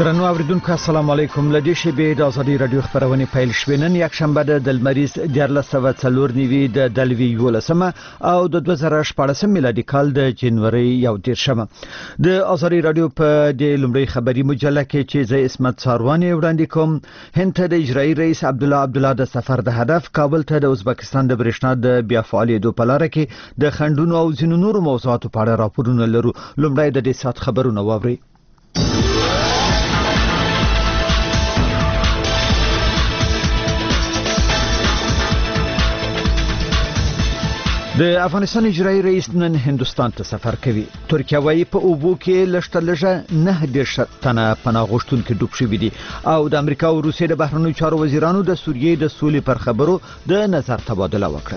درنو اوریدونکو السلام علیکم. لدې شبې د ازادي رادیو خبرونه پیل شوې. نن یک شنبه د لمریز 1404 د دلوي 11 او د 2014 میلادي کال د جنوري 1 د ازادي رادیو په د لومړی خبري مجله کې چې زه اسمت ساروانی وړاندې کوم. هند ته د اجرایي رئیس عبدالله د سفر د هدف کابل ته د ازبکستان د برېښنا د بیا فعالیتو په لار کې د خندونو او ځینو نورو موضوعاتو په اړه راپورونه لرو. لومړی د دې سات خبرونه واوري. د افغانستان اجرایي رئیس نن هندوستان ته سفر کوي. ترکیه وايي په اوبو کې لږه 9 تنه پناه غوښتونکي ډوب شوي دي او د امریکا او روسیې د بهرنیو چارو وزیرانو د سوریې د سولې پر خبرو د نظر تبادله وکړه.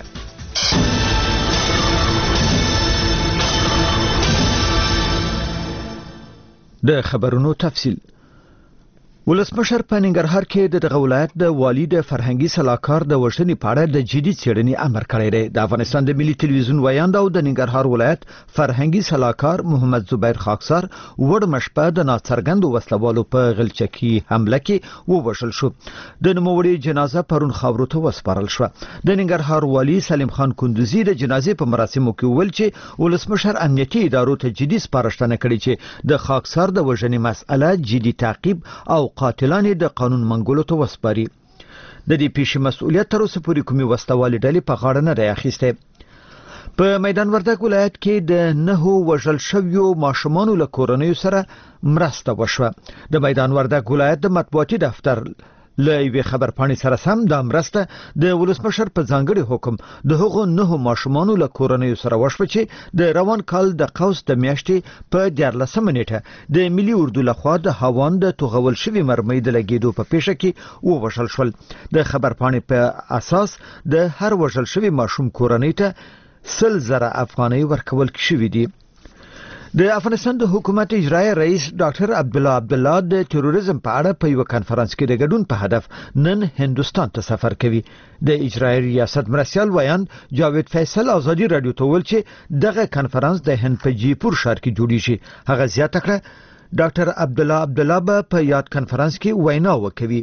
د خبرونو تفصیل. ولسمشر په ننګرهار کې د ولایت د والی د فرهنګي سلاکار د وژنې په اړه د جدي څېړنې امر کړی دی. د افغانستان د ملي ټلویزیون ویاند او د ننګرهار ولایت فرهنګي سلاکار محمد زبیر خاکسار وړمشپه د ناڅرګندو وسلوالو په غلچکي حمله کې ووژل شو. د نوموړي جنازه پرون خاورو ته وسپارل شو. د ننګرهار والی سلیم خان کندوزي د جنازې په مراسمو کې ویل چې ولسمشر امنیتي ادارو ته جدي سپارښتنه کړې چې د خاکسار د وژنې مسأله جدي تعقیب او قاتلان د قانون منګولو ته وسپاري. د دې پیښې مسؤلیت تر اوسه پورې کومې وسلوالې ډلې په غاړه نه دی اخیستی. په میدان وردګ ولایت کې د 9 وژل شویو ماشومانو له کورنیو سره مرسته وشوه. د میدان وردګ ولایت د مطبوعاتي دفتر له یوې خبرپاڼې سره سم د مرسته د ولسمشر په ځانګړي حکم د هغو 9 ماشومانو له کورنیو سره وشوه چې د روان کال د قوس د میاشتې په 14 نیټه د ملي اردو لخوا د هاوان د توغول شوي مرمۍ د لګېدو په پیښه کې ووژل شول. د خبرپاڼې په اساس د هر وژل شوي ماشوم کورنۍ ته 100,000 افغانۍ ورکول شوي دي. د افغانستان د حکومت اجرایي رئیس ډاکټر عبدالله د تروریزم په اړه په یو کانفرنس کې د ګډون په هدف نن هندوستان ته سفر کوي. د اجرایي ریاست مرستیال ویاند جاوید فیصل ازادي رادیو ته ویل چې دغه کانفرنس د هند په جیپور ښار کې جوړیږي. هغه زیاته کړه ډاکټر عبدالله به په یاد کانفرنس کې وینا وکوي.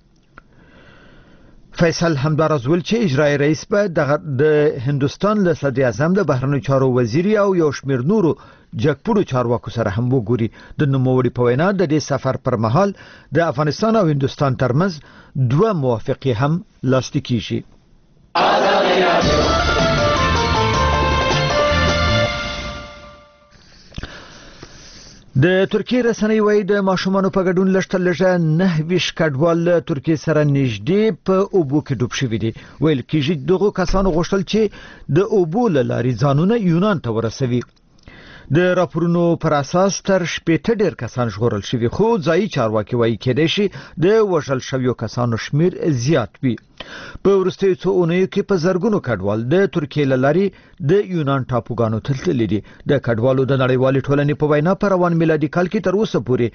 فیصل همدارز ویل چې اجرایي رئیس به د هندوستان له صدر اعظم د بهرنیو چارو وزیر او یو شمېر نورو جګپوړو چارواکو سره هم وګوري. د نوموړي په وینا د دې سفر پر مهال د افغانستان او هندوستان ترمنځ 2 موافقې هم لاسلیک کیږي. د ترکیه رسنۍ وايي د ماشومانو په ګډون لږه 9 کډوال ترکیه سره نږدې په اوبو کې ډوب شوي دي. ویل کېږي دغه کسانو غوښتل چې د اوبو له لارې ځانونه یونان ته ورسوي. د راپورونو پر اساس تر 80 ډیر کسان ژغورل شوي خو ځایي چارواکي وايي کېدای شي د وژل شویو کسانو شمیر زیات وي. په وروستیو څو اونیو کې په زرګونو کډوال د ترکیه له لارې د یونان ټاپوګانو ته تللي دي. د کډوالو د نړیوالې ټولنې په وینا په روان میلادي کال کې تر اوسه پورې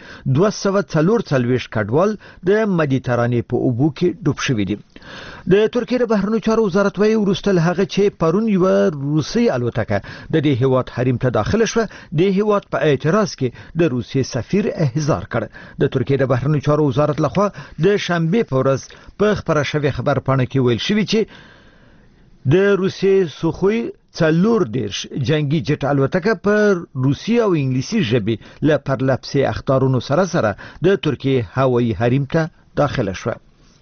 244 کډوال د مدیترانې په اوبو کې ډوب شوي دي. د ترکیه د بهرنیو چارو وزارت وايي وروسته له هغه چې پرون یو روسي الوتکه د دې هیواد حریم ته داخله شوه د هیواد په اعتراض کې د روسیې سفیر احضار کړ. د ترکیه د بهرنیو چارو وزارت لخوا د شنبه په ورځ په خبره شوی خبرپاڼه کې ویل شوی چې د روسیې سوخوي 4 جنگي جټ الوتکه په روسي او انګلیسي ژبه له پرلپسې اخطارونو سره د ترکیه هوایي حریم ته داخله شوه.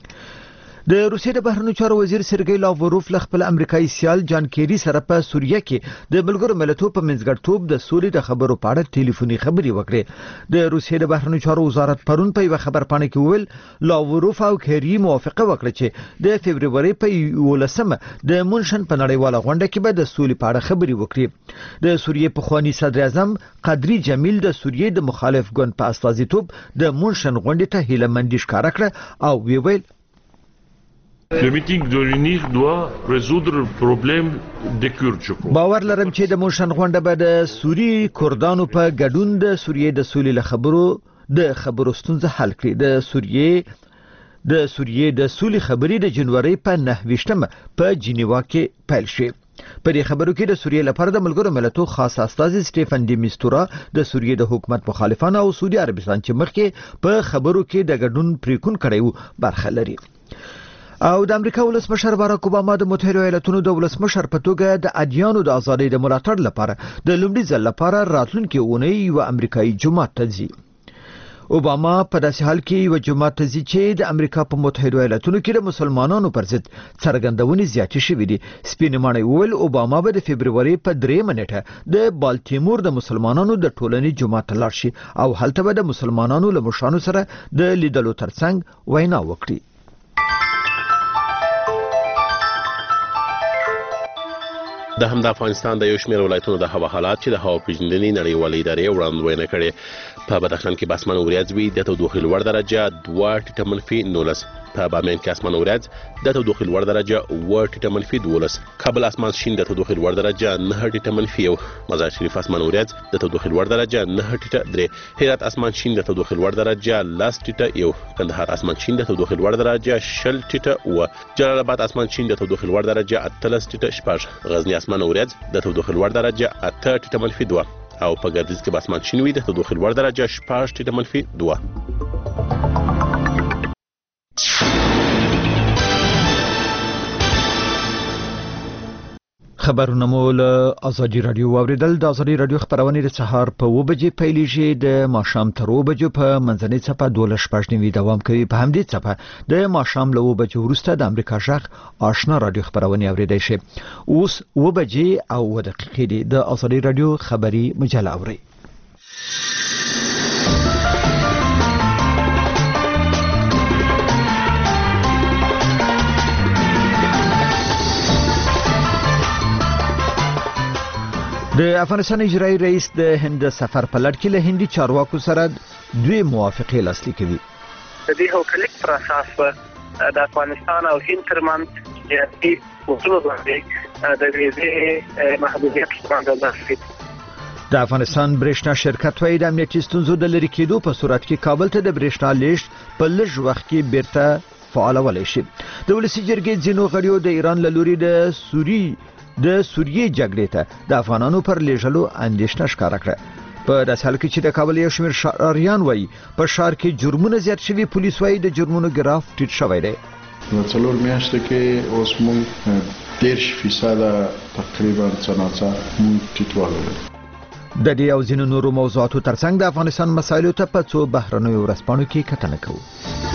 د روسیې د بهرنیو چارو وزیر سرګی لاوروف له خپل امریکایي سیال جان کیری سره په سوریه کې د ملګرو ملتونو په منځګړیتوب د سولې د خبرو په اړه ټلیفوني خبرې وکړې. د روسیې د بهرنیو چارو وزارت پرون په یو خبرپاڼه کې ویل لاوروف او کیری موافقه وکړه چې د فبرवरी په 11 د مونشن په نړیواله غونډه کې به د سولې په اړه خبرې وکړي. د سوریې پخوانی صدر اعظم قدری جمیل د سوریې د مخالف ګوند په استازیتوب د مونشن غونډې ته هیله مندي ښکاره کړه او ویل Le meeting de l'UNIR doit résoudre le problème des Kurdes. باور لرم چې د مونشن غونډه به د سوری کردانو په ګډون د سوریې د سولې له خبرو ستونزه حل کړي. د سوریې د سولې خبرې د جنوري په 9 په جنیوا کې پیل شوې. په دې خبرو کې د سوریې لپاره د ملګرو ملتونو خاص استازي سټيفن ډي میستورا د سوریې د حکومت مخالفان او سعودي عربستان چې مخکې په خبرو کې د ګډون پریکون کړیو برخه لري. او د امریکا ولسمشر باراک اوباما د متحده ایالاتونو د ولسمشر په توګه د ادیانو د ازادۍ د ملاتړ لپاره د لومړي ځل لپاره راتلونکي اونۍ یو امریکایي جماعت ته ځي. اوباما په داسې حال کې یو جماعت ته ځي چې د امریکا په متحده ایالاتونو کې د مسلمانانو پر ضد څرګندونې زیاتې شوې دي. سپین ماڼۍ وویل اوباما به د فبرवरी په 3 نیټه د بالټیمور د مسلمانانو د ټولنې جماعت ته لاړ شي او هلته به د مسلمانانو له مشرانو سره د لیدلو ترڅنګ وینا وکړي. د هم د افغانستان د یو شمېر ولایتونو د هوا حالات چې د هوا پیژندنې نړیوالې ادارې وړاندوینه کړې. په بدخشان کې به اسمان وریځ وي د تودوخې لوړ درجه 2 ټیټه منفي 19. په بامیان کې اسمان وریځ د تودوخې لوړ درجه 2 ټیټه منفي 12. کابل اسمان شین د تودوخې لوړ درجه 9 ټیټه منفي 1. مزار شریف اسمان وریځ د تودوخې لوړ درجه 9 ټیټه 3. هرات اسمان شین د تودوخې لوړ درجه 10 ټیټه 1. کندهار اسمان شین د تودوخې لوړ درجه 10 ټیټه 1. جلال آباد اسمان شین د تودوخې لوړ درجه 13 ټیټه 4. غزنی اسمان وریځ د تودوخې لوړ درجه 8 ټیټه منفي 2. او په ګردیز کې اسمان شین وي د تودوخې لوړ درجه 14 ټیټه منفي 2. خبرونه مو له ازادي رادیو اوریدل. د ازادي رادیو خبرونه د سهار په 9 بجې پیلېږي د ماښام تر 9 بجو په منځنۍ څپه 12:15 دوام کوي. په همدې څپه د ماښام له 9 بجو وروسته د امریکا ژغ آشنا رادیو خبرونه اوریدای شي. اوس 9 بجې او 1 دقیقې دي. د ازادي رادیو خبري مجله اوري. د افغانستان اجرایی رئیس د هند سفر په لړ کې له هندي چارواکو سره دوی موافقې لاسلیک کړي. د دې هوکړې پر اساس د افغانستان او هند ترمنځ سیاسي اصول باندې د ویزې محدودیت باندې لاسلیک. د افغانستان برېښنا شرکت وايي د امنیتي ستونزو د لرې کېدو په صورت کې کابل ته د برېښنا لیږد په لږ وخت کې بیرته فعالولای شي. د ولسي جرګې ځینو غړیو د ایران له لوري د سوریې جګړې ته د افغانانو پر لیږلو اندېښنه ښکاره کړه. په داسې حال کې چې د کابل یو شمېر شهریان وایي په ښار کې جرمونه زیات شوي. پولیس وایي د جرمونو ګراف ټیټ شوی دی. په 4 میاشتو کې اوس موږ 10% تقریبا څنګه ټیټوالی لرو. د دې او ځینو نورو موضوعاتو ترڅنګ د افغانستان مسایلو ته په څو بهرنیو ورځپاڼو کې کتنه کوو.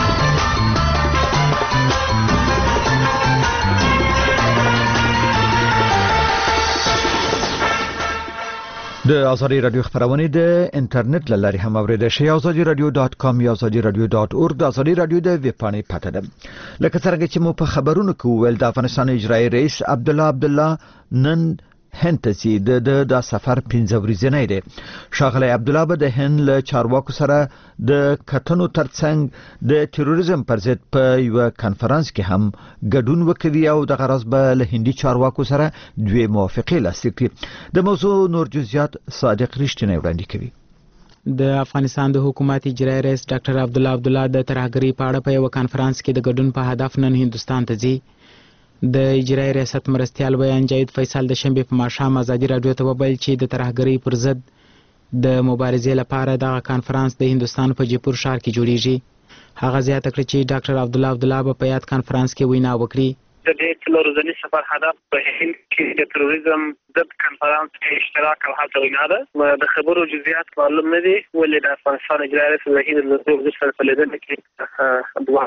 د ازادي رادیو خبرونه د انټرنیټ لاري هم اوریدل شي. azadiradio.com یا azadiradio.org د ازادي رادیو د ویب پاڼې پته ده. لکه څنګه چې مو په خبرونو کې ویل د افغانستان اجرایی رئیس عبدالله نن هند ته ځي. د سفر 15 ورځې دی. ښاغلی عبدالله به د هند له چارواکو سره د کتنو ترڅنګ د تروریزم پر ضد په یو کانفرنس کې هم ګډون وکوي او د غرض به له هندي چارواکو سره دوی موافقې لاسلیک کړي. د موضوع نور جزئیات صادق رښتینی وړاندې کوي. د افغانستان د حکومت اجرایی رئیس ډاکټر عبدالله د ترهګرۍ په اړه په یو کانفرنس کې د ګډون په هدف نن هندستان ته ځي. د اجرایی ریاست مرستیال بیان جاید فیصل د شنبه په ماښام ازادي رادیو ته وویل چې د ترهګرۍ پر ضد د مبارزې لپاره دغه کانفرنس د هندستان په جیپور ښار کې جوړیږي. هغه زیاته کړه چې ډاکټر عبدالله به په یاد کانفرنس کې وینا وکړي. د دې څلورځني سفر هدف په هند کې د تروریزم ضد کانفرنس کې اشتراک او هڅه وینا ده. د خبرو جزئیات معلوم نه دي ولې د افغانستان اجرایی رئیس د هند له دوه سره په لیدنه کې دوه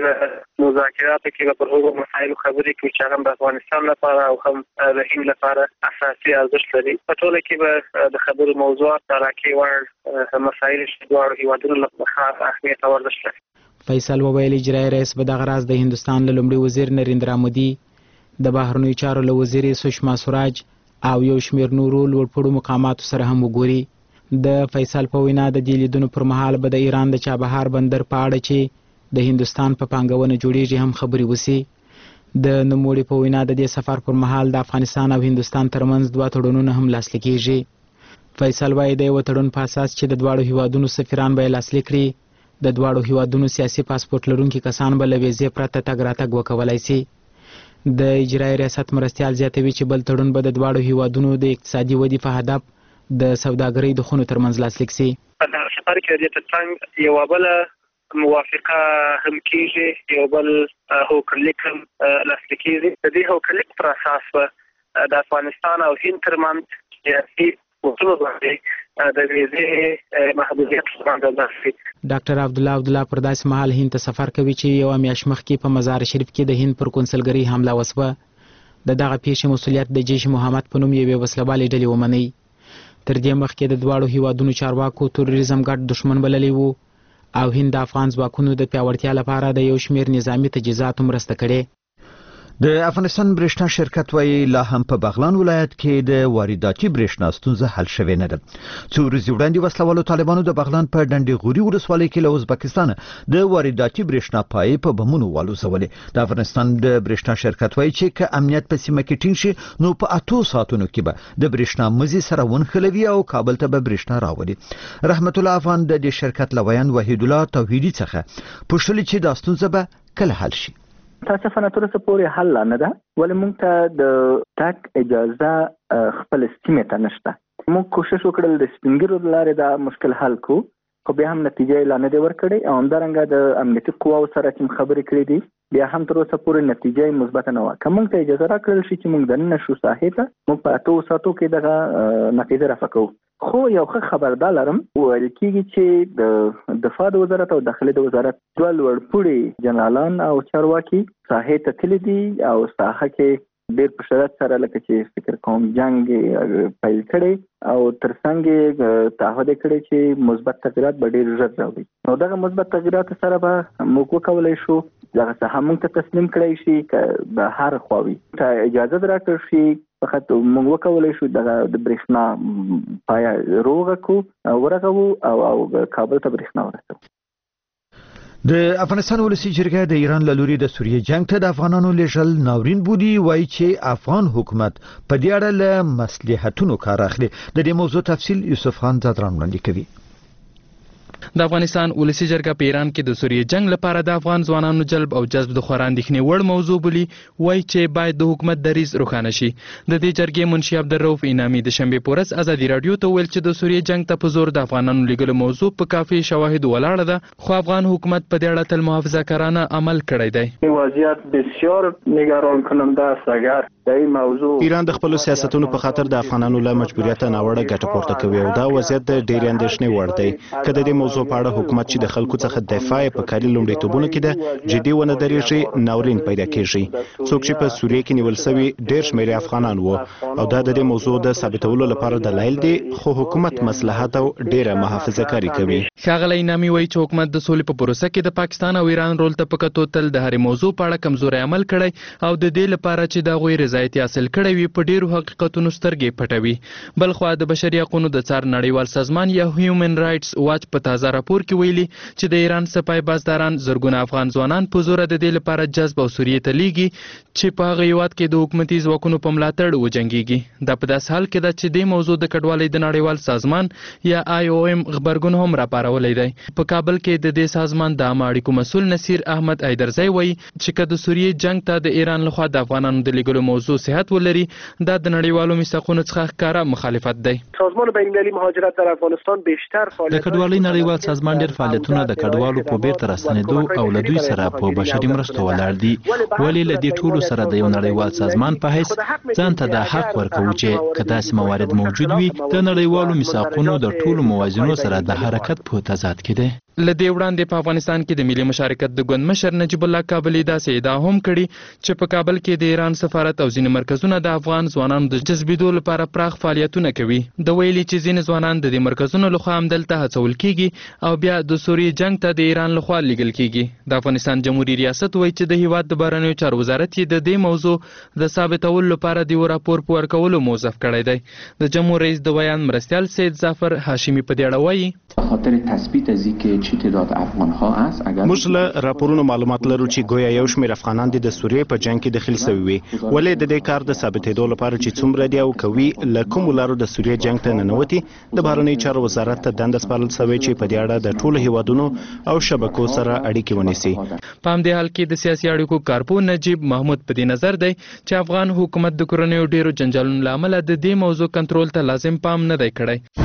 مذاکرات کې په هغو مسایلو خبرې کوي چې هم د افغانستان لپاره او هم د هند لپاره اساسي ارزښت لري. په ټوله کې به د خبرو موضوعات راکې ور مسایل چې دوه هیوادونو لپاره اهمیت او ارزښت لري. فیصل وویل اجرایی رئیس به دغه راز د هندستان له لومړي وزیر نریندرا مودي، د بهرنیو چارو له وزیرې سشما سوراج او یو شمېر نورو لوړپوړو مقاماتو سره هم وګوري. د فیصل په وینا د دې لیدنو پر مهال به د ایران د چابهار بندر په اړه چې د هندستان په پانګونه جوړیږي هم خبرې وسی. د نوموړي په وینا د دې سفر پر مهال د افغانستان او هندستان ترمنځ دوه تړونونه هم لاسلیک کیږي. فیصل وایي د یو تړون په اساس چې د دواړو هیوادونو سفیران به لاسلیک کړي، د دواړو هیوادونو سیاسي پاسپورت لرونکي کسان به له ویزې پرته تګ راتګ وکولای شي. د اجرایي ریاست مرستیال زیاتوي چې بل تړون به د دواړو هیوادونو د اقتصادي ودې په هدف د سوداګرۍ د خونو ترمنځ لاسلیک شي. په دغه سفر کې د ترڅنګ یوه بله موافقه هم کېږي، یو بل هوکړلیک هم لاسلیک کېږي. د دې هوکړلیک پر اساس به د افغانستان او هند ترمنځ سیاسي اصولو باندې د ویزې محدودیت باندې شي. ډاکټر عبدالله پر داسې مهال هند ته سفر کوي چې یوه میاشت مخکې په مزار شریف کې د هند پر کونسلګرۍ حمله وسوه. د دغه پیښې مسؤلیت د جیش محمد په نوم یوې وسلوالې ډلې ومني. تر دې مخکې د دواړو هیوادونو چارواکو تروریزم ګډ دښمن بللی وو او هند د افغان ځواکونو د پیاوړتیا لپاره د یو شمېر نظامي تجهیزاتو مرسته کړې. د افغانستان برېښنا شرکت وایي لا هم په بغلان ولایت کې د وارداتي برېښنا ستونزه حل شوې نه ده. څو ورځې وړاندې وسلوالو طالبانو د بغلان په ډنډې غوري ولسوالۍ کې له ازبکستان د وارداتي برېښنا پایې په بمونو والوزولې. د افغانستان د برېښنا شرکت وایي چې که امنیت په سیمه کې ټینګ شي نو په 8 ساعتونو کې به د برېښنا مزي سره ونښلوي او کابل ته به برېښنا راوړي. رحمت الله افغان د دې شرکت لویان وحید الله توحیدی څخه پوښتنه چې دا ستونزه به کله حل شي. متاسفانه تر اوسه پورې حل نه ده، ولې موږ ته د تک اجازه خپل سیمې ته نشته. موږ کوشش وکړل د سپینګیرو د لارې دا مشکل حل کړو، خو بیا هم نتیجه یې لا نه دی ورکړې او همدارنګه د امنیتي قواو سره چې خبرې کړې دي بیا هم تر اوسه پورې نتیجه یې مثبته نه وه. که موږ ته اجازه راکړل شي چې موږ دننه شو ساحې ته، موږ په 8 ساعتو کې دغه نتیجه رافع کوو. خو یو ښه خبر دا لرم، ویل کېږي چې د دفاع د وزارت او داخلي د وزارت دوه لوړپوړي جنرالان او چارواکي ساحې ته تللي دي او ساحه کې ډېر په شدت سره لکه چې فکر کوم جنگ پیل کړی او ترڅنګ تعهد کړی چې مثبت تغیرات به ډېر ژر راوړي. نو دغه مثبت تغیرات سره به موږ وکولی شو دغه ساحه موږ ته تسلیم کړی شي که به هر خواوي ته اجازه راکړل شي. فقط موږ وکولی شو د برېښنا پایه روغه کړو ورغوو او کابل ته برېښنا ورسوو. د افغانستان ولسی جرګه د ایران له لوري د سوریې جنگ ته د افغانانو لېږل ناورین بودي. وایي چې افغان حکومت په دې اړه له مصلحتونو کار اخلي. د دې موضوع تفصیل یوسف خان زادران وړاندې کوي. د افغانستان ولسی جرګه په ایران کې د سوریې جنگ لپاره د افغان ځوانانو جلب او جذب د خورا اندېښنې وړ موضوع بولي. وایي چې باید د حکومت دریځ روښانه شي. د دې جرګې منشي عبدالرؤف انعامي د شنبې په ورځ ازادي راډیو ته ویل چې د سوریې جنگ ته په زور د افغانانو لیږلو موضوع په کافي شواهدو ولاړه ده، خو افغان حکومت په دې اړه تل محافظه‌کارانه عمل کړی دی. وضعیت بسیار نگران کننده است. اگر د این موضوع ایران د خپل سیاستونو په خاطر د افغانانو له مجبوریت ناوړه ګټه پورته کوي او دا وضعیت د ډېرې اندېښنې وړ دی. که د دې موضوع په اړه حکومت چې د خلکو څخه دفاع په کاري لومړیتوبونو کې ده جدي ونه درېږي، ناورین پیدا کېږي. څوک چې په سوریې کې نیول شوي ډېر شمېر افغانان وو او دا د دې موضوع د ثابتولو لپاره دلایل دي، خو حکومت مصلحت او ډېره محافظه‌کاري کوي. ښاغلی انعامي وایي چې حکومت د سولې په پروسه کې د پاکستان او ایران رول ته په کتو تل د هرې موضوع په اړه کمزوری عمل کړی او د دې لپاره چې د هغوی رضایت حاصل کړی وي په ډېرو حقیقتونو سترګې پټوي. بلخوا د بشري حقوقو د څار نړیوال سازمان یا هیومن رایټس واچ په تازه راپور کې ویلي چې د ایران سپای بازداران زرګونه افغان ځوانان په زوره د دې لپاره جذب او سوریې ته لیږي چې په هغه هیواد کې د حکومتي ځواکونو په ملاتړ وجنګېږي. دا په داسې حال کې ده چې دې موضوع د کډوالۍ د نړیوال سازمان یا IOM غبرګون هم راپارولی دی. په کابل کې د دې سازمان د عامه اړیکو مسؤل نصیر احمد ایدرزی وایي چې که د سوریې جنگ ته د ایران لخوا د افغانانو د لیږلو موضوع صحت ولري دا د نړیوالو میثاقونو څخه ښکاره مخالفت دی. سازمان بین‌المللي مهاجرت در افغانستان بیشتر د کډوالۍ نړیوال سازمان ډېر فعالیتونه د کډوالو په بیرته راستنېدو او له دوی سره په بشري مرستو ولاړ دي. ولې له دې ټولو سره د یو نړیوال سازمان په حیث ځان ته دا حق ورکوو چې که داسې موارد موجود وي د نړیوالو میثاقونو د ټولو موازینو سره د حرکت په تضاد کې دی. له دې وړاندې په افغانستان کې د ملي مشارکت د ګوند مشر نجیب الله کابلي داسې ادعا هم کړې چې په کابل کې د ایران سفارت او ځینې مرکزونه د افغان ځوانانو د جذبېدو لپاره پراخ فعالیتونه کوي. د ویلي چې ځینې ځوانان د دې مرکزونو لخوا همدلته هڅول کېږي او بیا د سوریې جنگ ته د ایران لخوا لیږل کېږي. د افغانستان جمهوریت ریاست وایي چې د هیواد د بهرنیو چارو وزارت یې د دې موضوع د ثابتولو لپاره د یو راپور په ورکولو موظف کړی دی. د جمهور رئیس د بیان مرستیال سید ظفر هاشمي په دې اړه وایي خاطر تثبیت از اینکه چه تعداد افغان ها است اگر موږ له راپورونو معلومات لرو چې گویا یو شمېر افغانان د سوریې په جنگ کې دخیل شوي وي ولې د دې کار د ثابتېدو لپاره چې څومره دی او کوي له کومو لارو د سوریې جنگ ته ننوتي د بهرنیو چارو وزارت ته دنده سپارل شوې چې په دې اړه د ټولو هیوادونو او شبکو سره اړیکې ونیسي. په همدې حال کې د سیاسي اړیکو کارپوه نجیب محمود په دې نظر دی چې افغان حکومت د کورنیو ډیرو جنجالونو له امله د دې موضوع کنټرول ته لازم پام نه دی کړی.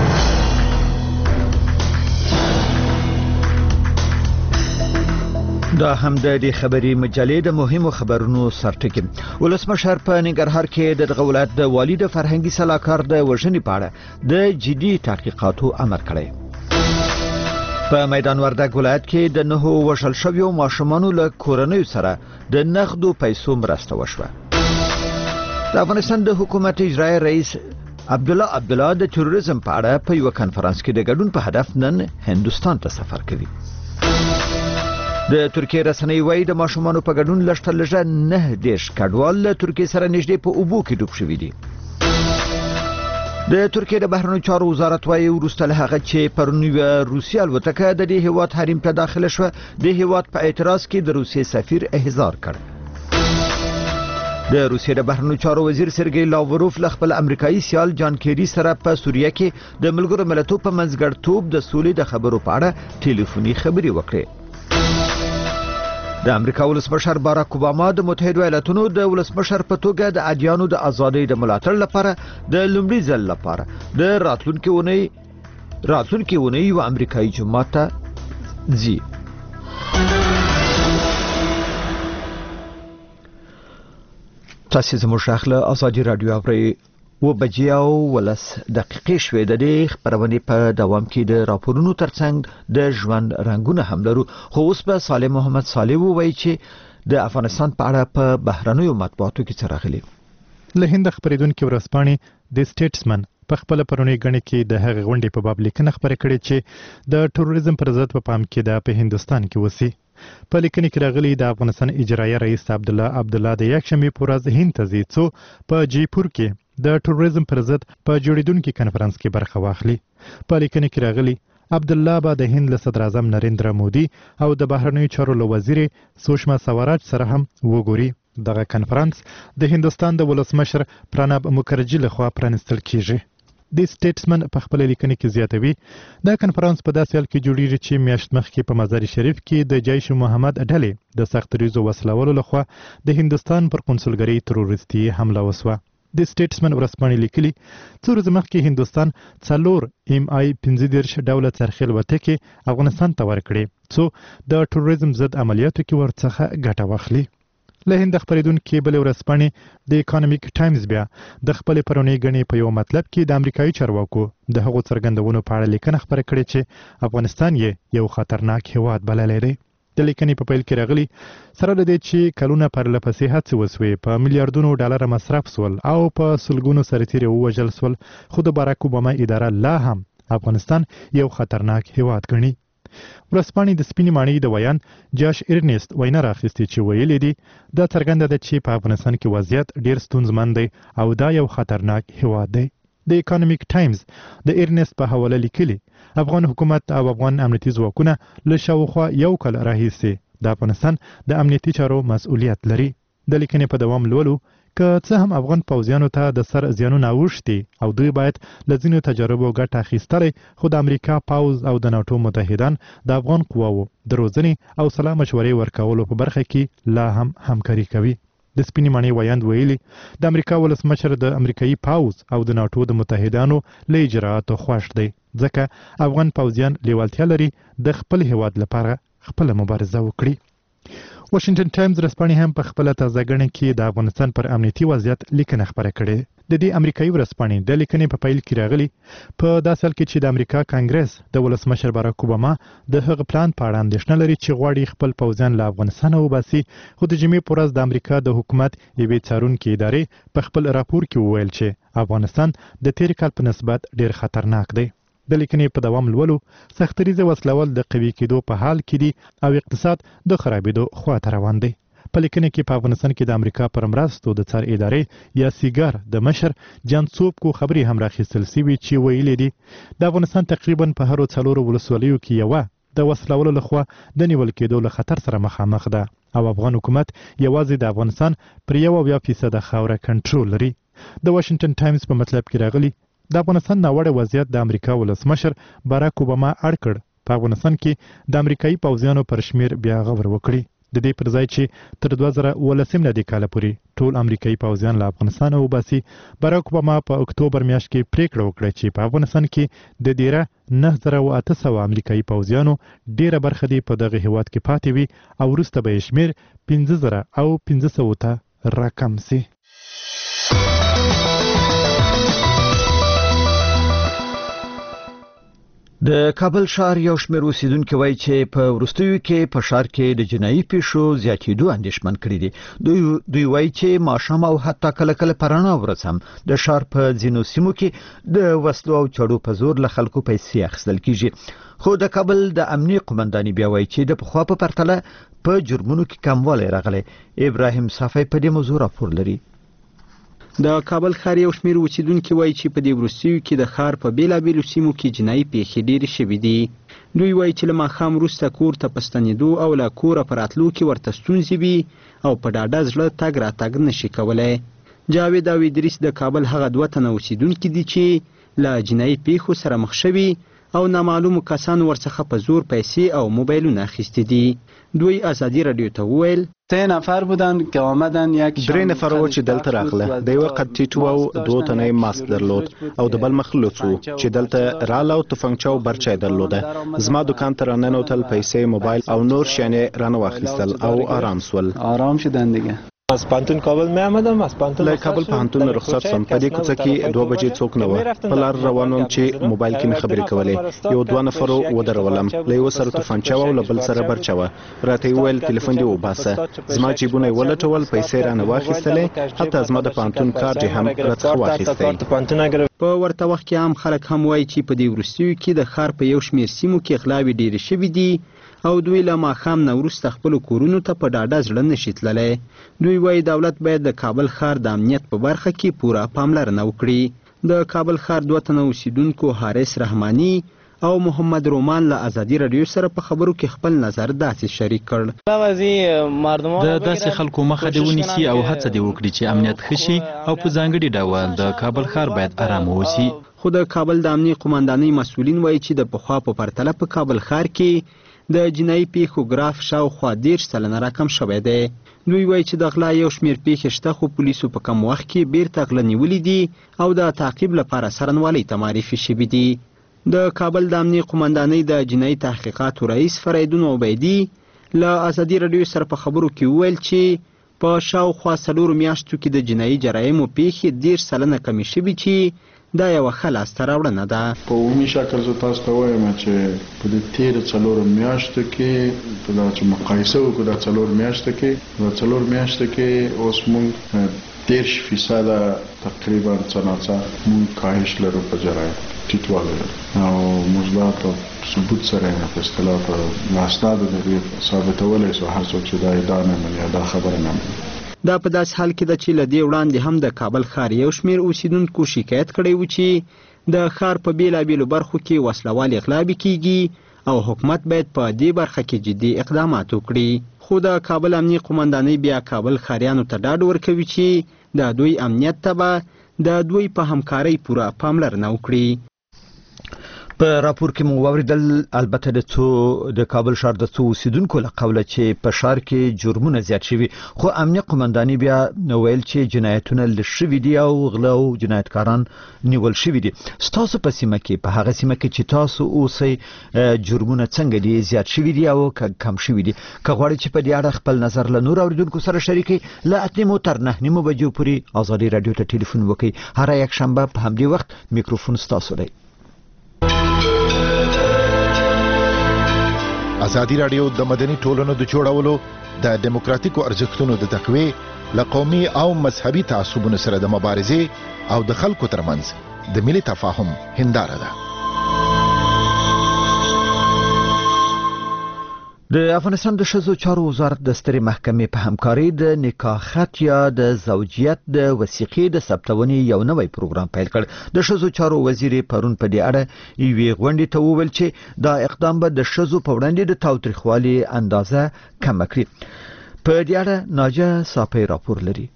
دا هم د دې خبري مجلې د مهمو خبرونو سرټکی. ولسمشر په ننګرهار کې د دغه ولایت د والي د فرهنګي سلاکار د وژنې په اړه د جدي تحقیقاتو امر کړی. په میدان وردګ ولایت کې د 9 وژل شویو ماشومانو له کورنیو سره د نغدو پیسو مرسته وشوه. د افغانستان د حکومت اجرایی رئیس عبدالله د تروریزم په اړه په یو کانفرنس کې د ګډون په هدف نن هندوستان ته سفر کوي. د ترکیه رسنۍ وایي د ماشومانو په ګډون لږ 9 کډوال له ترکیه سره نږدې په اوبو کې ډوب شوي دي. د ترکیه د بهرنیو چارو وزارت وایي وروسته له هغه چې پرون یوه روسي الوتکه د دې هیواد حریم ته داخله شوه د هیواد په اعتراض کې د روسیې سفیر احضار کړ. د روسیې د بهرنیو چارو وزیر سرګی لاوروف له خپل امریکایي سیال جان کیری سره په سوریه کې د ملګرو ملتونو په منځګړیتوب د سولې د خبرو په اړه ټلیفوني خبرې وکړې. د امریکا ولسمشر باراک اوباما د متحده ایالاتونو د ولسمشر په توګه د ادیانو د ازادۍ د ملاتړ لپاره د لومړي ځل لپاره د راتلونکي اونۍ یو امریکایي جماعت ته ځي. تاسو زموږ شاخله ازادي رادیو اورئ. 7:10 شوې د دې خبرونه په دوام کې د راپورونو ترڅنګ د ژوند رنگونه هم لرو. خو اوس به صالح محمد صالح وایي چې د افغانستان په اړه په بهرنیو مطبوعاتو کې څه راغلي. له هند خبرېدونکو ورځپاڼې د سټیټسمن په خپل پرونی غنډه کې د هغه غونډې په باب لیکنه خبره کړې چې د ټروریزم پر ضد په پام کې د هندستان کې وسی. په لیکنه کې راغلي د افغانستان اجرایی رئیس عبدالله د یکشنبه پر ورځ هند ته ځي څو په جیپور کې د ټروریزم پر ضد په جوړیدونکو کانفرنس کې برخه واخلي. په لیکنه کې راغلي عبدالله به د هند له صدر اعظم نریندرا مودي او د بهرنیو چارو له وزیر سوشما سوراج سره هم وګوري. دغه کانفرنس د هندستان د ولسمشر پرانب مکرجي لخوا پرانستل کیږي. د سټیټسمن په خپل لیکنه کې زیاتوي دا کانفرنس په داسې حال کې جوړیږي چې میاشت مخکې په مزار شریف کې د جیش محمد ډلې د سختریزو وسلوالو لخوا د هندستان پر قونسلګرۍ تروریستي حمله وسوه. د سټیټسمن ورځپاڼې لیکلي څو ورځې مخکې هندستان 4 MI-15 ډوله څرخیل وتکې افغانستان ته ورکړې څو د ټروریزم ضد عملیاتو کې ورڅخه ګټه واخلي. له هند خبرېدونکو بل ورځپاڼې د اکانومیک ټایمز بیا د خپل پرونی غنې په یو مطلب کې د امریکایي چارواکو د هغو څرګندونو په اړه لیکنه خبره کړې چې افغانستان یو خطرناک هیواد بللی دی. د لیکنې په پیل کې راغلي سره د دې چې کلونه پر لپسې هڅې وسوې په میلیارډونو ډالر مصرف سول او په سلګونو سرتیري ووژل سول خو د باراک اوباما اداره لا هم افغانستان یو خطرناک هیواد ګڼي. ورځپاڼې د سپینې ماڼۍ د ویان جاش ارنست وینا راخیستې چې ویلي دي دا څرګنده ده چې په افغانستان کې وضعیت ډیر ستونزمن دی او دا یو خطرناک هیواد دی. د اکانومیک ټایمز د ارنست په حواله لیکلي افغان حکومت او افغان امنیتي ځواکونه له شاوخوا یو کال راهیسې د افغانستان د امنیتي چارو مسؤلیت لري. د لیکنې په دوام لولو که څه هم افغان پوځیانو ته د سر زیانونه اوښتي او دوی باید له ځینو تجربو ګټه اخیستلی خو د امریکا پوځ او د ناټو متحدان د افغان قواوو د روزنې او سلا مشورې ورکولو په برخه کې لا هم همکاري کوي. د سپینې ماڼۍ ویاند ویلي د امریکا ولسمشر د امریکایي پوځ او د ناټو د متحدانو له اجرااتو خوښ دی ځکه افغان پوځیان لیوالتیا لري د خپل هیواد لپاره خپل مبارزه وکړي. واشنگټن ټایمز ورځپاڼې هم په خپل تازه غنډه کې د افغانستان پر امنیتي وضعیت لیکنه خبره کړې. د دې امریکایي ورځپاڼې د لیکنې په پیل کې راغلي په داسې حال کې چې د امریکا کانګرس د ولسمشر باراک اوباما د هغه پلان په اړه اندېښنه لري چې غواړي خپل پوځیان له افغانستان وباسي خو د جمعې په ورځ د امریکا د حکومت یوې څارونکې ادارې په خپل راپور کې وویل چې افغانستان د تیر کال په نسبت ډیر خطرناک دی. د لیکنې په دوام لولو سختریزه وسلوال د قوي کېدو په حال کې دي او اقتصاد د خرابېدو خواته روان دی. په لیکنه کې په افغانستان کې د امریکا پر مرستو د څار ادارې یا سیګار د مشر جان څوبکو خبرې هم راخیستل سوي چې ویلي دي د افغانستان تقریبا په هرو څلورو ولسوالیو کې یوه د وسلوالو لخوا د نیول کېدو له خطر سره مخامخ ده او افغان حکومت یوازې د افغانستان پر 1% خاوره کنټرول لري. د واشنگټن ټایمز په مطلب کې راغلي د افغانستان ناوړه وضعیت د امریکا ولسمشر باراک اوباما اړ کړ په افغانستان کې د امریکایي پوځیانو پر شمیر بیا غور وکړي. د دې پر ځای چې تر 2019 کال پورې ټول امریکایي پوځیان له افغانستان وباسي، باراک اوباما په اکتوبر میاشت کې پریکړه وکړه چې په افغانستان کې د ډیره 9800 امریکایي پوځیانو ډیره برخه دی په دغه هیواد کې پاتې وي او وروسته به یې شمیر 15000 او 500 ته راکم سي. د کابل ښار یو شمېر اوسیدونکو وایي چې په وروستیو کې په ښار کې د جنایي پیښو زیاتېدو اندېښمن کړي دي. دوی وایي چې ماښام او حتی کله کله په رڼا ورځ هم د ښار په ځینو سیمو کې د وسلو او چړو په زور له خلکو پیسې اخیستل کیږي. خو د کابل د امنیي قومندانۍ بیا وایي چې د پخوا په پرتله په جرمونو کې کموالی راغلی. ابراهیم صافی په دې موضوع راپور لري. د کابل ښار یو شمېر اوسیدونکي وایي چې په دې وروستیو کې د ښار په بیلابیلو سیمو کې جنایي پیښې ډېرې شوي دي. دوی وایي چې له ماښام وروسته کور ته په ستنېدو او له کوره په راتلو کې ورته ستونزې وي او په ډاډه زړه تګ راتګ نشي کولی. جاوید او ادریس د کابل هغه 2 تنه اوسیدونکي دي چې له جنایي پیښو سره مخ شوي او نامعلومو کسانو ورڅخه په زور پیسې او موبایلونه اخیستي دي. دوی ازادي رادیو ته وویل 3 نفر بودن که آمدن یک 3 نفر و چې دلته راغله، د یو قد ټیټ او 2 تنه ماسک درلود او د بل مخلوط وو چې دلته رااله او تفنګچا او برچای درلوده. زما دکان ته راننوتل، پیسې، موبایل او نور شیانې رانه واخیستل او آرام سول. آرام شدن دیگه. از پانتون کابل می آمدم، از پانتون له کابل پانتون رخصت سم. په دې کوڅه کې 2 بجې څوک نه و. په لار روانم چې موبایل کې مې خبرې کولې. یو 2 نفر ودرولم، له یو سره تفنګچا او له بل سره برچا و. راته ویل ټلیفون دی وباسه. زما جیبونه ولټول، پیسې رانه واخیستلې، حتی زما د پانتون کارت هم راڅخه واخیستی. په ورته وخت کې هم خلک هم وایي چې په دې وروستیو کې د ښار په یو شمېر سیمو کې غلاوې ډېرې شوي دي او دوی له ماښام نه وروسته خپلو کورونو ته په ډاډه زړه نشي تللی. دوی وایي دولت باید د کابل ښار د امنیت په برخه کې پوره پاملرنه وکړي. د کابل ښار 2 تنه اوسیدونکو حارث رحماني او محمد رومان له ازادي رادیو سره په خبرو کې خپل نظر داسې شریک کړ. د داسې خلکو مخه دې ونیسي او هڅه دې وکړي چې امنیت ښه شي او په ځانګړي ډول د کابل ښار باید آرام واوسي. خو د کابل د امنیي قومندانۍ مسؤلین وایي چې د پخوا په پرتله په کابل ښار کې د جنایي پیښو ګراف شاوخوا 10% راکم شوی دی. دوی وایي چې د غلا یو شمېر پیښې شته خو پولیسو په کم وخت کې بیرته غله نیولي دي او د تعقیب لپاره څارنوالۍ ته معرفي شوي دي. د کابل د امنیي قومندانۍ د جنایي تحقیقاتو رئیس فریدون عبیدي له ازادي رادیو سره په خبرو کې وویل چې په شاوخوا 4 میاشتو کې د جنایي جرایمو پیښې 10% کمې شوي چې دا یو ښه لاسته راوړنه ده. په عمومي شکل زه تاسو ته وایم چې په دې تېرو 4 میاشتو کې په دا چې مقایسه وکړو د 4 میاشتو کې د 4 میاشتو کې اوس موږ 10% تقریبا څنګه موږ کاهش لرو په جرایم ټیټوالی او موږ دا په ثبوت سره په اصطلاح په اسنادو دې ثابتولی سو هر څوک چې دا ادعا نه مني دا خبره نه مني. دا په داسې حال کې ده چې له دې وړاندې هم د کابل ښار یو شمېر اوسیدونکو شکایت کړی و چې د ښار په بیلابیلو برخو کې وسلوالې غلاوې کیږي او حکومت باید په دې برخه کې جدي اقدامات وکړي. خو د کابل امنیي قومندانۍ بیا کابل ښاریانو ته ډاډ ورکوي چې د دوی امنیت ته به د دوی په همکارۍ پوره پاملرنه وکړي. په راپور کې مو واوریدل البته د کابل ښار د څو اوسیدونکو له قوله چې په ښار کې جرمونه زیات شوي، خو امنیه قومندانۍ بیا ویل چې جنایتونه لږ شوي دي او غله او جنایتکاران نیول شوي دي. ستاسو په سیمه کې په هغه سیمه کې چې تاسو اوسئ جرمونه څنګه دي، زیات شوي دي او کم شوي دي؟ که غواړئ چې په دې اړه خپل نظر له نور اوریدونکو سره شریکئ، له 8 تر 9 بجو پورې ازادي رادیو ته ټلیفون وکړئ. هر یک شنبه په همدې وخت میکروفون ستاسو دی. ازادي رادیو د مدني ټولنو د جوړولو، د دیموکراتیکو ارزښتونو د تقویې، له قومي او مذهبي تعصبونو سره د مبارزې او د خلکو ترمنځ د ملي تفاهم هنداره ده. د افغانستان د ښځو چارو وزارت د سترې محکمې په همکاري د نکاح خط یا د زوجیت د وثیقې د ثبتونې یو نوی پروګرام پیل کړ. د ښځو چارو وزیر پرون په دې اړه یوې غونډې ته وویل چې دا اقدام به د ښځو په وړاندې د تاوتریخوالي اندازه کم کړي. په دې اړه ناجه صافی راپور لري.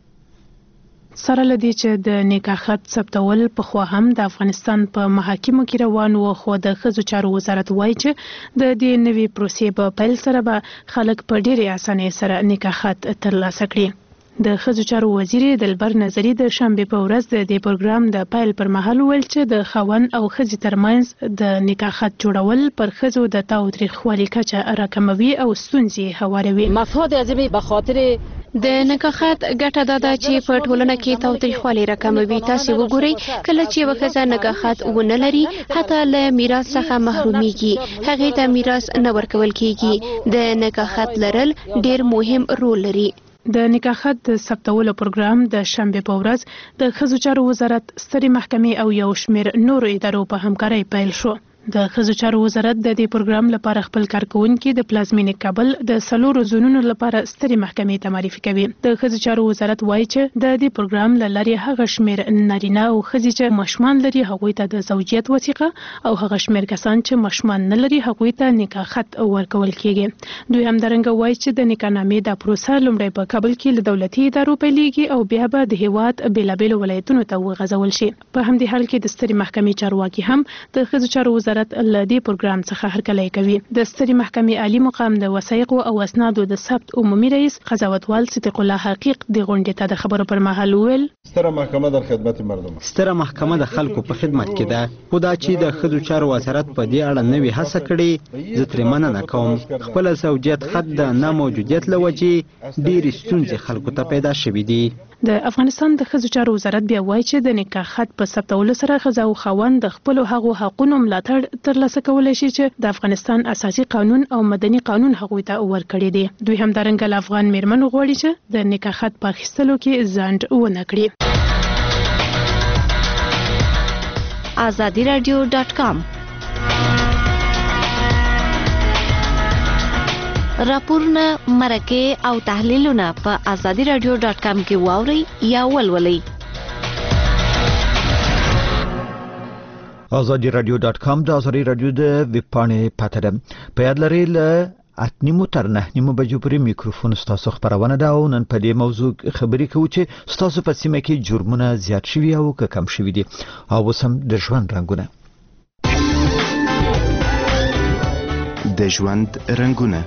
سره لدی چې د نکاح خط ثبتول په خو هم د افغانستان په محاکمو کې روان و، خو د ښځو چارو وزارت وایي چې د دې نوي پروسې په پیل سره به خلک په ډېرې اسانۍ سره نکاح خط ترلاسه کړي. د ښځو چارو وزیر دلبر نظری د شنبې په ورځ د دې پروګرام د پیل پر مهال ویل چې د خاوند او ښځې ترمنځ د نکاح خط جوړول پر ښځو د تاوتریخوالي کچه راکموي او ستونزې هواروي. مفاد اعظمي به خاطر د نکاح خط ګټه دا ده چې په ټولنه کې تاوتریخوالي راکموي. تاسو وګورئ کله چې یوه ښځه نکاح خط ونه لري حتی له میراث څخه محرومیږي، هغې ته میراث نه ورکول کیږي. د نکاح خط لرل ډیر مهم رول لري. د نکاح خط د ثبتولو پروګرام د شنبې په ورځ د ښځو چارو وزارت، سترې محکمې او یو شمېر نورو ادارو په همکارۍ پیل شو. د ښځو چارو وزارت د دې پروګرام لپاره خپل کارکونکي د پلازمینې کابل د 4 زونونو لپاره سترې محکمې ته معرفي کوي. د ښځو چارو وزارت وایي چې د دې پروګرام له لارې هغه شمېر نارینه او ښځې چې ماشومان لري هغوی ته د زوجیت وثیقه او هغه شمېر کسان چې ماشومان نه لري هغوی ته نکاح خط ورکول کیږي. دوی همدارنګه وایي چې د نکاح نامې د پروسه لومړی په کابل کې له دولتي ادارو پیلېږي او بیا به د هیواد بیلابیلو ولایتونو ته وغځول شي. په همدې حال کې د سترې محکمې چارواکي هم د ښځو چارو وزارت له دې پروګرام څخه هرکلی کوي. د سترې محکمې عالی مقام د وثایقو او اسنادو د ثبت عمومي رئیس قضاوتوال صدیق الله حقیق د غونډې ته د خبرو پر مهال وویل ستره محکمه در خدمت مردم، ستره محکمه د خلکو په خدمت کې ده. خو دا چې د ښځو چارو وزارت په دې اړه نوې هڅه کړې زه ترې مننه کوم. خپل زوجیت خط د ناموجودیت له وجې ډېرې ستونزې خلکو ته پیدا شوې دي. د افغانستان د ښځو چارو وزارت بیا وایي چې د نکاح خط په ثبتولو سره ښځه او خاوند د خپلو هغو حقونو ملاتړ ترلاسه کولی شي چې د افغانستان اساسي قانون او مدني قانون هغوی ته ورکړي دي. دوی همدارنګه له افغان میرمنو غواړي چې د نکاح خط په اخیستلو کې ځنډ ونه کړي. azadiradio.com راپورونه، مرکې او تحلیلونه په azadiradio.com کې واورئ یا ولولئ. azadiradio.com د ازادي رادیو د ویب پاڼې پته ده. په یاد لرئ له 8:30 تر 9:30 بجو پورې میکروفون ستاسو خبرونه ده او نن په دې موضوع خبرې کوو چې ستاسو په سیمه کې جرمونه زیات شوي او که کم شوي دي. او اوس هم د ژوند رنګونه. د ژوند رنګونه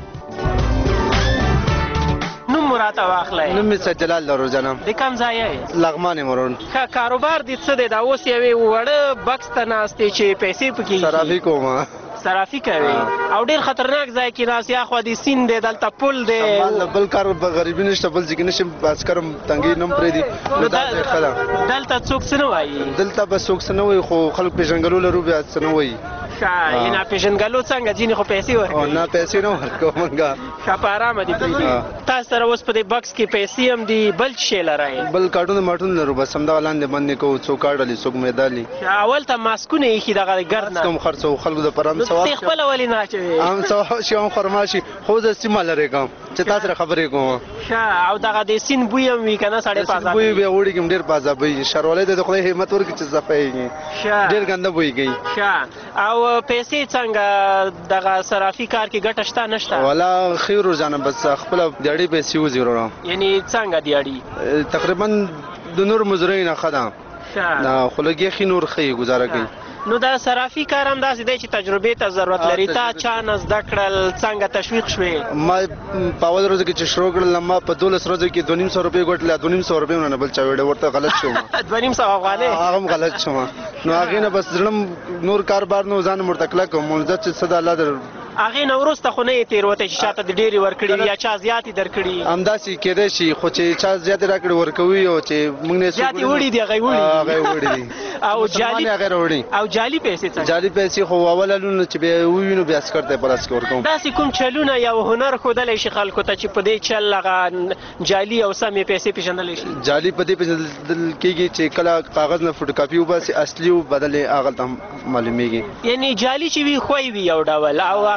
راته واخلئ. نوم مې سید جلال لرو جنم. د کوم ځای یې؟ لغمان مرون. ښه کاروبار دې څه دی؟ دا اوس یوې وړه بکس ته ناست دی چې پیسې پکې صرافي کوم. صرافي کوي او ډېر خطرناک ځای کې ناست. یا خوا دې سیند دی، دلته پل دی، بل کار غریبي نشته، بل ځای کې نشم عسکر تنګي نم پرې دي. دلته څوک څه نه وایي؟ دلته به څوک څه نه وایي خو خلک پېژنګلو لرو بیا څه نه وایي. ښه یعنې پېژنګلو څنګه ځینې خو پیسې ورکوي؟ نه پیسې نه ورکوو مونږه. ښه په ارامه دې پرېږدي. تاسو سره اوس په دې بکس کې پیسې هم دي، بل څه شی لرئ؟ بل کارټونه ماټونه لرو، بس همدغه لاندې بندې کوو، څوک کاډلي څوک میدالي. اول ته ماسکونه ایښي دغه ګرد نه کم خرڅو خلکو دپاره هم ثواب ته خپله ولې نه اچوې؟ هم ثواب شي هم خرما شي، خو زه سیمه لرې کوم چې تا سره خبرې کوم. ښه او دغه د سیند بوی هم وي که نه؟ سړی په عذابوي. بوی بیا وړي کې هم ډېر په عذابوي. ښاروالۍ ته د خدای همت ورکړي چې صفایي ډېر ګنده بوی کوي. ښه او پیسې څنګه دغه صرافي کار کې ګټه شته نشته؟ والا خیر روزانه بس خپله دیاړي پیسې وځي وروړم. یعنې څنګه دیاړي؟ تقریبا د نور مزدورۍ نه ښه ده. خو لږ یې نور ښه ګزاره کوي. نو دا صرافي کار هم داسې دی چې تجربې ته ضرورت لري. تا چا نه زده کړل؟ څنګه تشویق شوې؟ ما په اول ورځ کې چې شروع کړل ما په 12 ورځو کې 250 روپۍ ګټلې. 250 روپۍ نه بل چا وړه ورته غلط شوم. 250 افغانۍ هغه هم غلط شوم. نو هغې نه بس زړم نور کاربار نه ځان مرتکله کوم مونږ چې صدا الله در هغې نه وروسته خو نه یې تېروتی چې چاته د ډېرې ورکړي یا چا زیاتې درکړي؟ همداسې کېدای شي خو چې چا زیاتې راکړي ورکوي او چې موږ نه زیاتې وړي دي هغې وړي دي او جعلي پیسې څنګه؟ جعلي پیسې خو اول لونه چې بیا ووینو بیا سکر ته په لاس کې ورکوم. داسې کوم چلونه یا هنر ښودلی شي خلکو ته چې په دې چل هغه جعلي او سمې پیسې پېژندلی شي؟ جعلي په دې پېژندل کېږي چې کله کاغذ نه فوټوکاپي وباسي اصلي و بدل یې هغلته معلومېږي. یعنې جعلي چې وي ښوی وي یو ډول او هغه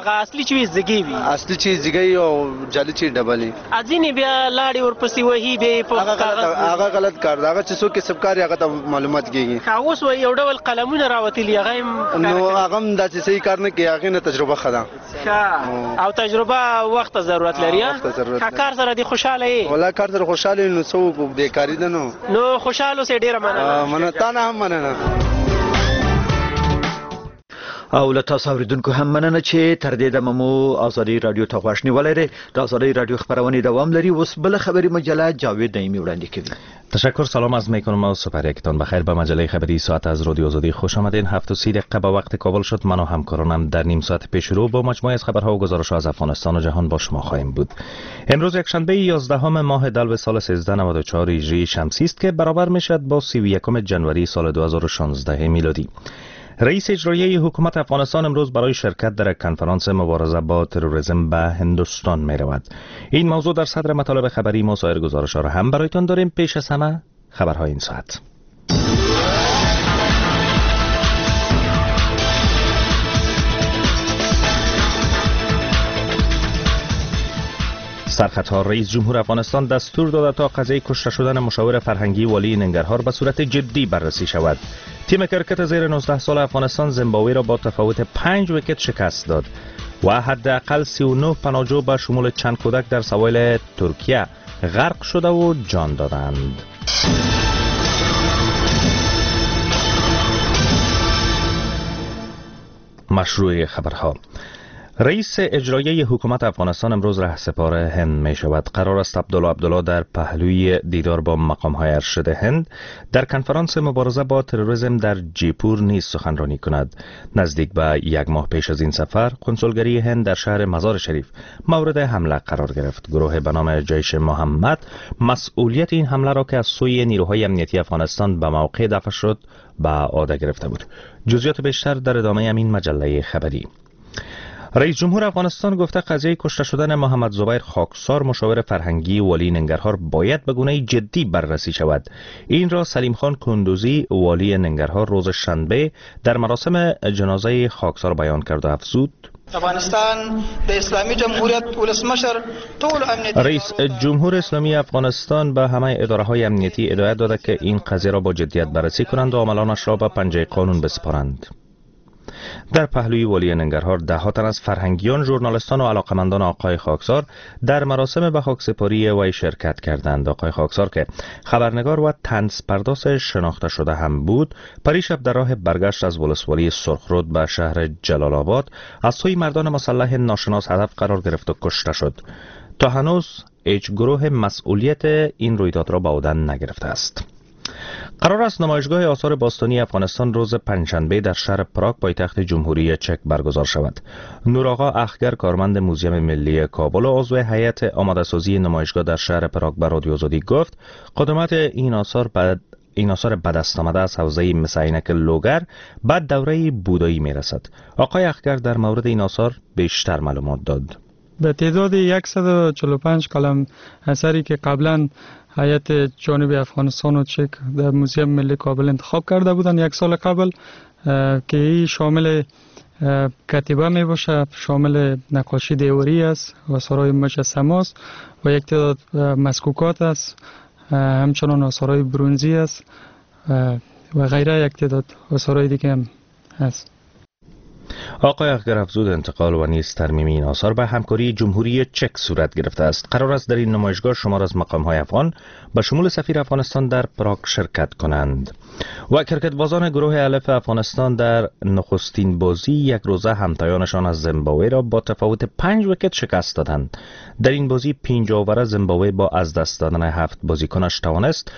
هغه اصلي چې زګي وي اصلي چې زګي او جعلي چې ډبلي ځینې بیا لاړې ورپسې وهي به په کاغذ هغه غلط کار دا هغه چې څوک کسبکار هغه ته معلومات کیږي اوس یو ډول قلمونه راوتلي هغه نو هغه د صحیح کار نه کوي هغه نه تجربه خدا او تجربه وخت ضرورت لري کار سره دي خوشاله یې ولا کار سره خوشاله نو څو بیکاری ده نو خوشاله سي ډیره مننه تا نه هم مننه او له تاسو اوریدونکو هم مننه چې تر دې دمه مو ازادي رادیو ته غواړئ ولرئ د ازادي رادیو خبرونه دوام لري. اوس بل خبری مجله جاوید دایمی وړاندې کوي. تشکر، سلام عرض میکنم و سپر یکتان بخیر به مجله خبری ساعت از رادیو آزادی خوش آمدین. 7:30 به وقت کابل شد. من و همکارانم در نیم ساعت پیش رو با مجموعه از خبرها و گزارش‌ها از افغانستان و جهان با شما خواهیم بود. امروز یک شنبه 11 ماه دلو سال 1394 هجری شمسی است که برابر میشد با 31 جنوری سال 2016 میلادی. رئیس اجرایی حکومت افغانستان امروز برای شرکت در کنفرانس مبارزه با تروریسم به هندوستان می رود. این موضوع در صدر مطالب خبری ما. سایر گزارش‌ها را هم برایتان داریم. پیش از همه خبرهای این ساعت. سرخطها: رئیس جمهور افغانستان دستور داده تا قضیه کشته شدن مشاور فرهنگی والی ننگرهار به صورت جدی بررسی شود. تیم کرکت زیر 19 سال افغانستان زیمبابوه را با تفاوت 5 ویکت شکست داد و حداقل 39 پناهجو به شمول چند کودک در سواحل ترکیه غرق شده و جان دادند. مشروع خبرها: رئیس اجرایی حکومت افغانستان امروز رهسپار هند می شود. قرار است عبدالله در پهلوی دیدار با مقام‌های ارشد هند در کنفرانس مبارزه با تروریسم در جیپور نیز سخنرانی کند. نزدیک به یک ماه پیش از این سفر، کنسولگری هند در شهر مزار شریف مورد حمله قرار گرفت. گروه به نام جیش محمد مسئولیت این حمله را که از سوی نیروهای امنیتی افغانستان به موقع دفع شد به عهده گرفته بود. جزئیات بیشتر در ادامه این مجله خبری. رئیس جمهور افغانستان گفته قضیه کشته شدن محمد زبیر خاکسار مشاور فرهنگی والی ننگرهار باید به گونه جدی بررسی شود. این را سلیم خان کندوزی والی ننگرهار روز شنبه در مراسم جنازه خاکسار بیان کرد و افزود: افغانستان د اسلامی جمهوریت ولسمشر ټول امنیتي رئیس جمهور اسلامی افغانستان به همه اداره‌های امنیتی هدایت داده که این قضیه را با جدیت بررسی کنند و عاملانش را به پنجه قانون بسپارند. در پهلوی والی ننگرهار ده تن از فرهنگیان، ژورنالیستان و علاقمندان آقای خاکسار در مراسم به خاکسپاری وی شرکت کردند. آقای خاکسار که خبرنگار و طنزپرداز شناخته شده هم بود، پریشب در راه برگشت از ولسوالی سرخرود به شهر جلال آباد از سوی مردان مسلح ناشناس هدف قرار گرفت و کشته شد. تا هنوز هیچ گروه مسئولیت این رویداد را به عهده نگرفته است. قرار است نمایشگاه آثار باستانی افغانستان روز پنجشنبه در شهر پراگ پایتخت جمهوری چک برگزار شود. نورآقا اخگر، کارمند موزیم ملی کابل و عضو هیئت آماده‌سازی نمایشگاه در شهر پراگ به رادیو آزادی گفت قدمت این آثار به دست آمده از حوزه مس عینک لوگر بعد دوره بودایی میرسد. آقای اخگر در مورد این آثار بیشتر معلومات داد. به تعداد 145 کلم اثری که قبلا هیئت جانب افغانستان و چک در موزیم ملی کابل انتخاب کرده بودند یک سال قبل، که این شامل کتیبه می باشه، شامل نقاشی دیواری است و آثارهای مجسمه است و یک تعداد مسکوکات است، همچنان آثارهای برنزی است و غیره یک تعداد آثارهای دیگه هم هست. آقای اخگر افزود انتقال و نیز ترمیم این آثار به همکاری جمهوری چک صورت گرفته است. قرار است در این نمایشگاه شمار از مقام‌های افغان به شمول سفیر افغانستان در پراگ شرکت کنند. و کرکتبازان گروه الف افغانستان در نخستین بازی یک روزه همتایانشان از زیمبابوه را با تفاوت 5 ویکت شکست دادند. در این بازی 5 اوور زیمبابوه با از دست دادن 7 بازیکنش توانست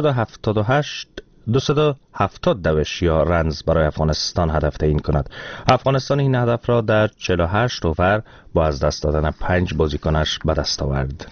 270 دوش یا رنز برای افغانستان هدف تعیین کند. افغانستان این هدف را در 48 اوور با از دست دادن 5 بازیکنش به دست آورد.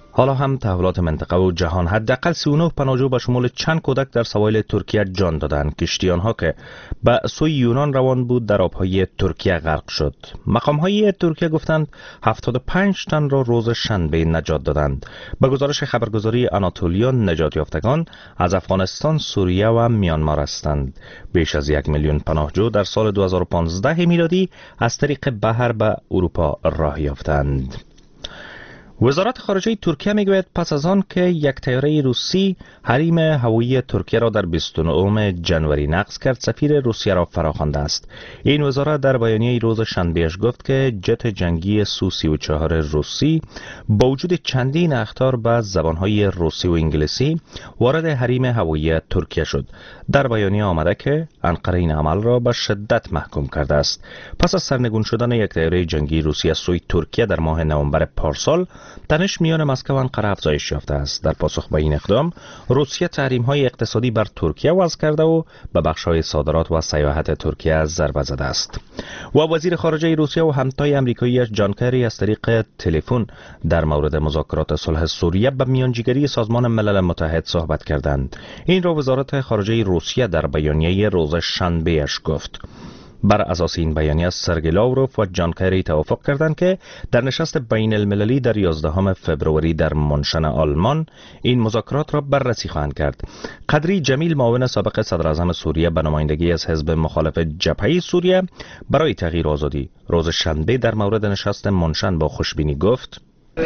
حالا هم تحولات منطقه و جهان. حداقل 39 پناهجو به شمول چند کودک در سواحل ترکیه جان دادند. کشتی آنها که به سوی یونان روان بود در آبهای ترکیه غرق شد. مقامهای ترکیه گفتند 75 تن را روز شنبه نجات دادند. به گزارش خبرگزاری آناتولیا، نجات یافتگان از افغانستان، سوریه و میانمار هستند. بیش از 1 میلیون پناهجو در سال 2015 میلادی از طریق بحر به اروپا راه یافتند. وزارت خارجه ترکیه میگوید پس از آن که یک طیاره روسی حریم هوایی ترکیه را در 29 جنوری نقض کرد، سفیر روسیه را فراخوانده است. این وزارت در بیانیه روز شنبهش گفت که جت جنگی سو-34 روسی با وجود چندین اخطار به زبانهای روسی و انگلیسی وارد حریم هوایی ترکیه شد. در بیانیه آمده که انقره این عمل را به شدت محکوم کرده است. پس از سرنگون شدن یک طیاره جنگی روسی از سوی ترکیه در ماه نوامبر پارسال، تنش میان مسکو و انقره افزایش یافته است. در پاسخ به این اقدام، روسیه تحریم‌های اقتصادی بر ترکیه وضع کرده و به بخش‌های صادرات و سیاحت ترکیه ضربه زده است. و وزیر خارجه روسیه و همتای آمریکایی‌اش جان کری از طریق تلفن در مورد مذاکرات صلح سوریه به میانجیگری سازمان ملل متحد صحبت کردند. این را وزارت خارجه روسیه در بیانیه روز شنبه‌اش گفت. بر اساس این بیانیه سرگئی لاوروف و جان کری توافق کردند که در نشست بین المللی در 11 فوریه در منشن آلمان این مذاکرات را بررسی خواهند کرد. قدری جمیل، معاون سابق صدر اعظم سوریه به نمایندگی از حزب مخالف جبهه سوریه برای تغییر آزادی، روز شنبه در مورد نشست منشن با خوشبینی گفت: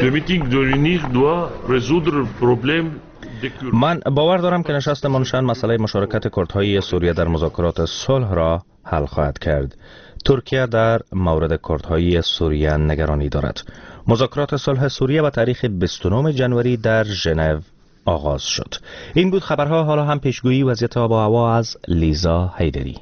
من باور دارم که نشست منشن مسئله مشارکت کردهای سوریه در مذاکرات صلح را حل خواهد کرد. ترکیه در مورد کردهای سوریه نگرانی دارد. مذاکرات صلح سوریه با تاریخ 29 جنوری در ژنو آغاز شد. این بود خبرها. حالا هم پیشگویی وضعیت آب و هوا از لیزا حیدری.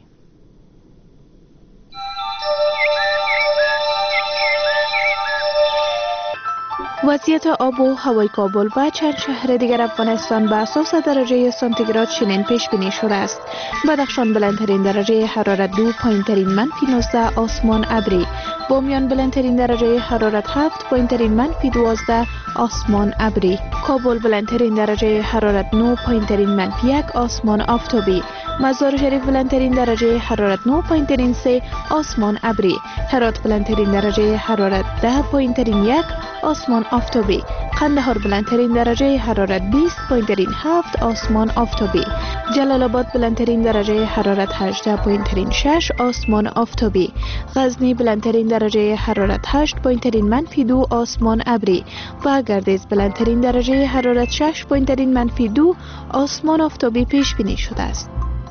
وضعیت آب و هوای کابل و چند شهر دیگر افغانستان به اساس درجه سانتیگراد چنین پیش بینی شده است. بدخشان بلندترین درجه حرارت 2، پایینترین منفی 19، آسمان ابری. بامیان بلندترین درجه حرارت 7، پایینترین منفی 12، آسمان ابری. کابل بلندترین درجه حرارت 9، پایینترین منفی 1، آسمان آفتابی. مزار شریف بلندترین درجه حرارت 9، پایینترین 3، آسمان ابری. هرات بلندترین درجه حرارت 10، پایینترین 1، آسمان آفتابی. قندهار بلندترین درجه حرارت 20، پایینترین 7، آسمان آفتابی. جلال آباد بلندترین درجه حرارت 18، پایینترین 6، آسمان آفتابی. غزنی بلندترین درجه حرارت 8، پایینترین منفی 2، آسمان ابری. و گردیز بلندترین درجه حرارت 6، پایینترین منفی 2، آسمان آفتابی پیش بینی شده است.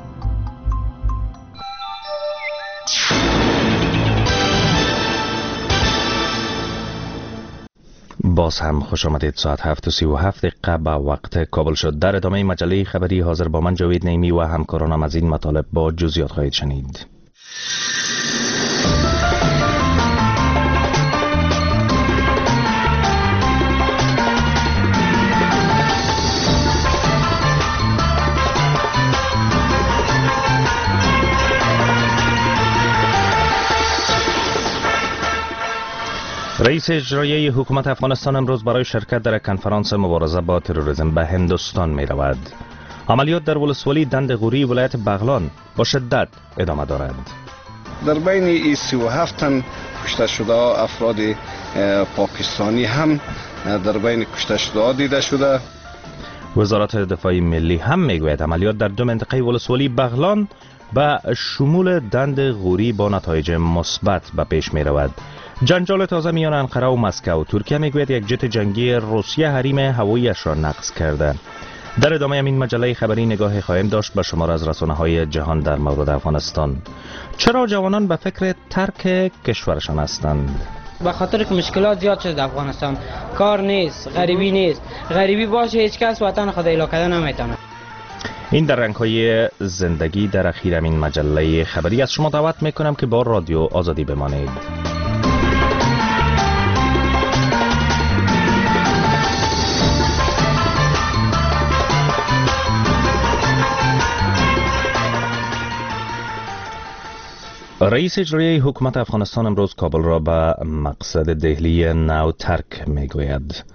باز هم خوش آمدید. ساعت 7:37 به وقت کابل شد. در ادامه مجله خبری حاضر با من جاوید نعیمی و همکارانم از این مطالب با جزئیات خواهید شنید. رئیس اجرایی حکومت افغانستان امروز برای شرکت در کنفرانس مبارزه با تروریسم به هندوستان می رود. عملیات در ولسوالی دند غوری ولایت بغلان با شدت ادامه دارد. در بین این 37 تن کشته شده افراد پاکستانی هم در بین کشته شده دیده شده. وزارت دفاع ملی هم میگوید عملیات در 2 منطقه ولسوالی بغلان به شمول دند غوری با نتایج مثبت به پیش می رود. جنجال تازه میان انقره و مسکو. ترکیه میگوید یک جت جنگی روسیه حریم هواییش را نقض کرده. در ادامه این مجله خبری نگاه خواهیم داشت به شمار از رسانه‌های جهان در مورد افغانستان. چرا جوانان به فکر ترک کشورشان هستند؟ به خاطر که مشکلات زیاد شد در افغانستان. کار نیست، غریبی نیست. غریبی باشه هیچ کس وطن خود اعلا کردن نمیتونه. این در رنگ‌های زندگی در اخیر این مجله خبری از شما دعوت میکنم که با رادیو آزادی بمانید. رئیس اجرایی حکومت افغانستان امروز کابل را به مقصد دهلی نو ترک میگوید.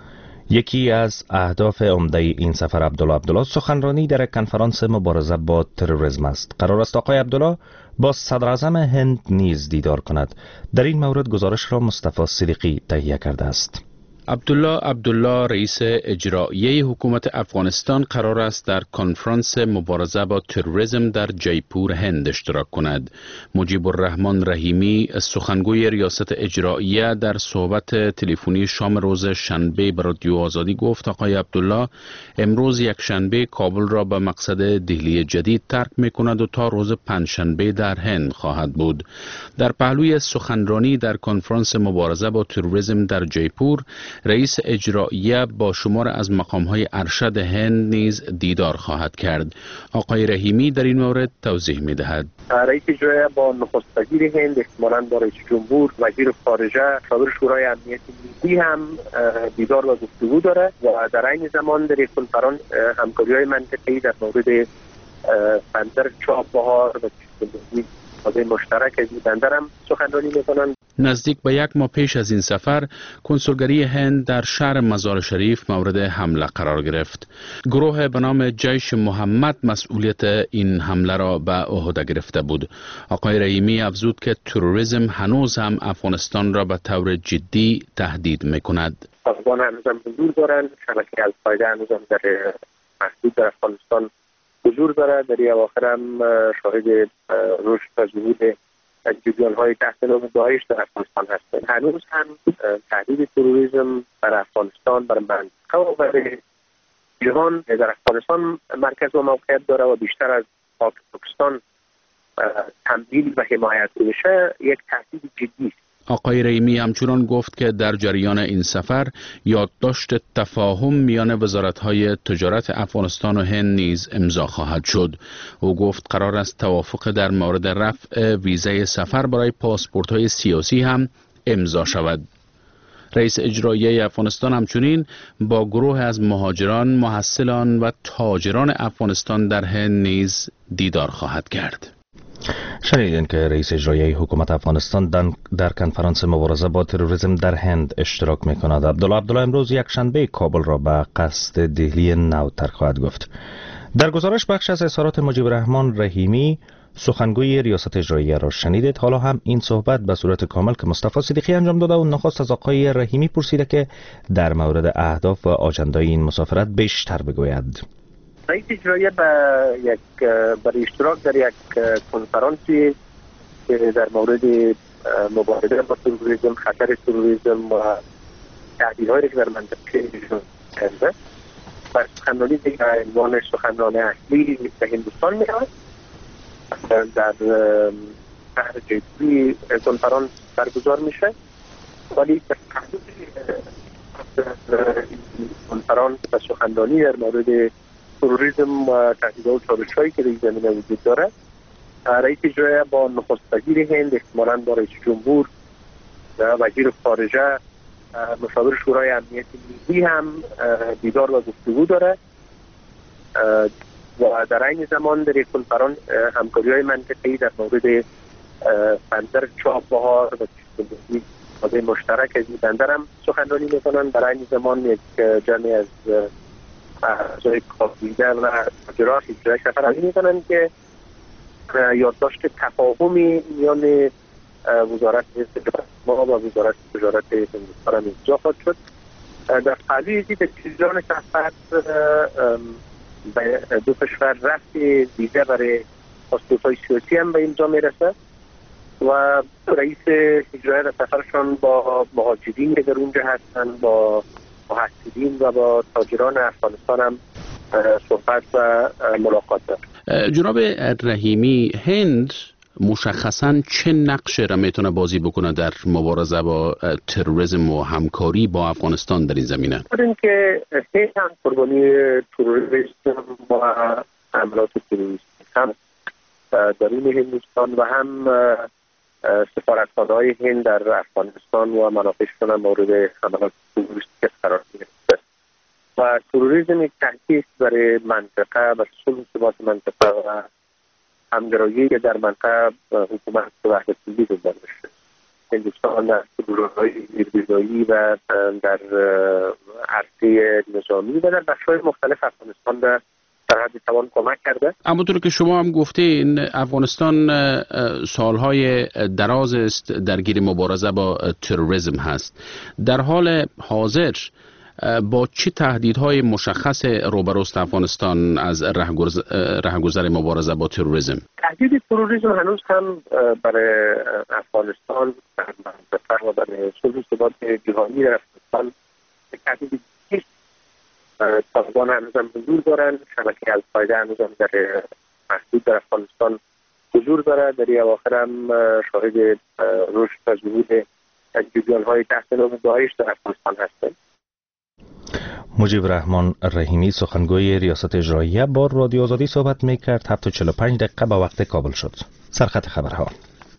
یکی از اهداف عمده این سفر عبدالله سخنرانی در کنفرانس مبارزه با تروریسم است. قرار است آقای عبدالله با صدر اعظم هند نیز دیدار کند. در این مورد گزارش را مصطفی صدیقی تهیه کرده است. عبدالله رئیس اجرایی حکومت افغانستان قرار است در کنفرانس مبارزه با تروریسم در جیپور هند اشتراک کند. مجیب الرحمن رحیمی سخنگوی ریاست اجراییه در صحبت تلفنی شام روز شنبه به رادیو آزادی گفت آقای عبدالله امروز یک شنبه کابل را به مقصد دهلی جدید ترک می کند و تا روز پنجشنبه در هند خواهد بود. در پهلوی سخنرانی در کنفرانس مبارزه با تروریسم در جیپور رئیس اجراییه با شمار از مقام‌های ارشد هند نیز دیدار خواهد کرد. آقای رحیمی در این مورد توضیح می‌دهد. رئیس اجراییه با نخست وزیر هند احتمالاً با رئیس جمهور، وزیر خارجه، صدر شورای امنیت ملی هم دیدار و گفتگو داره و در این زمان در کنفرانس همکاری‌های منطقه‌ای در مورد بندر چابهار و مشترک از این بندر هم سخنرانی می‌کنند. نزدیک به یک ماه پیش از این سفر کنسولگری هند در شهر مزار شریف مورد حمله قرار گرفت. گروه به نام جیش محمد مسئولیت این حمله را به عهده گرفته بود. آقای رحیمی افزود که تروریسم هنوز هم افغانستان را به طور جدی تهدید می‌کند. افغان هنوز هم حضور دارند، شبکه القاعده هنوز هم در محدود در افغانستان حضور داره. در این اواخر هم شاهد رشد و ظهور جریان‌های تحت نام داعش در افغانستان هستند. هنوز هم تهدید تروریسم بر افغانستان، بر منطقه و بر جهان در افغانستان مرکز و موقعیت داره و بیشتر از پاکستان تمویل و حمایت میشه، یک تهدید جدی است. آقای رحیمی همچنان گفت که در جریان این سفر یادداشت تفاهم میان وزارت‌های تجارت افغانستان و هند نیز امضا خواهد شد. او گفت قرار است توافق در مورد رفع ویزای سفر برای پاسپورت‌های سیاسی هم امضا شود. رئیس اجرایی افغانستان همچنین با گروه از مهاجران، محصلان و تاجران افغانستان در هند نیز دیدار خواهد کرد. شنیدین که رئیس اجرایی حکومت افغانستان در کنفرانس مبارزه با تروریسم در هند اشتراک می‌کند. عبدالله امروز یک شنبه کابل را به قصد دهلی نو ترک خواهد گفت. در گزارش بخش از اظهارات مجیب الرحمن رحیمی سخنگوی ریاست اجراییه را شنیدید. حالا هم این صحبت به صورت کامل که مصطفی صدیقی انجام داده و نخست از آقای رحیمی پرسیده که در مورد اهداف و آجندای این مسافرت بیشتر بگوید. رئیس اجرایی برای اشتراک در یک کنفرانسی که در مورد مبارزه با تروریسم، خطر تروریسم و تهدیدهایی که در منطقه وجود کرده و سخنرانی به عنوان سخنران اصلی به هندوستان می‌رود. در شهر جیپور کنفرانس برگزار میشه، ولی کنفرانس و سخنرانی در مورد تروریسم و تهدیدها و چالش‌هایی که در این زمینه وجود داره، رئیس اجرایی با نخست وزیر هند احتمالاً با رئیس جمهور و وزیر خارجه، مشاور شورای امنیت ملی هم دیدار و گفتگو داره و در این زمان در یک کنفرانس همکاری‌های منطقه‌ای در مورد بندر چابهار و مشترک از این بندر هم سخنرانی می‌کنند. در این زمان یک جمعی از اعضای کابینه و تاجران اجرایی سفرانی می‌کنند که یادداشت تفاهمی میان وزارت ما و وزارت تجارت هندوستان هم امضا خواهد شد. در پهلوی در جریان سفر دو کشور رفت ویزا برای پاسپورت‌های سیاسی هم به امضا میرسه و رئیس اجرایی در سفرشان با مهاجرین که در اونجا هستند، با محصلین و با تاجران افغانستان هم صحبت و ملاقات دارد. جناب رحیمی، هند مشخصاً چه نقشی را میتونه بازی بکنه در مبارزه با تروریسم و همکاری با افغانستان در این زمینه؟ اینکه هند هم قربانی تروریسم و حملات تروریستی هم درون هندوستان و هم سفارتخانه‌های هند در افغانستان و منافعشون هم مورد حملات تروریستی قرار گرفته و تروریسم یک تهدید برای منطقه و صلح و ثبات منطقه و همگرایی که در منطقه حکومت وحدت ملی دنبال میشه. هندوستان در بحران‌های زیربنایی و در عرصه نظامی و در بخش‌های مختلف افغانستان در حد توان کمک کرده. همونطور که شما هم گفتین افغانستان سالهای دراز است درگیر مبارزه با تروریسم هست. در حال حاضر با چه تهدیدهای مشخص روبروست افغانستان از رهگذر مبارزه با تروریسم؟ تهدید تروریسم هنوز هم برای افغانستان و برای صلح و ثبات جهانی در افغانستان تهدیدی نیست. طالبان هنوز هم حضور دارند، شبکه القاعده هنوز هم در محدود در افغانستان حضور دارد. در این اواخر هم شاهد رشد و ظهور جریان‌های تحت نام داعش در افغانستان هستند. مجیب رحمان رحیمی سخنگوی ریاست اجراییه با رادیو آزادی صحبت میکرد. 7:45 به وقت کابل شد. سرخط خبرها.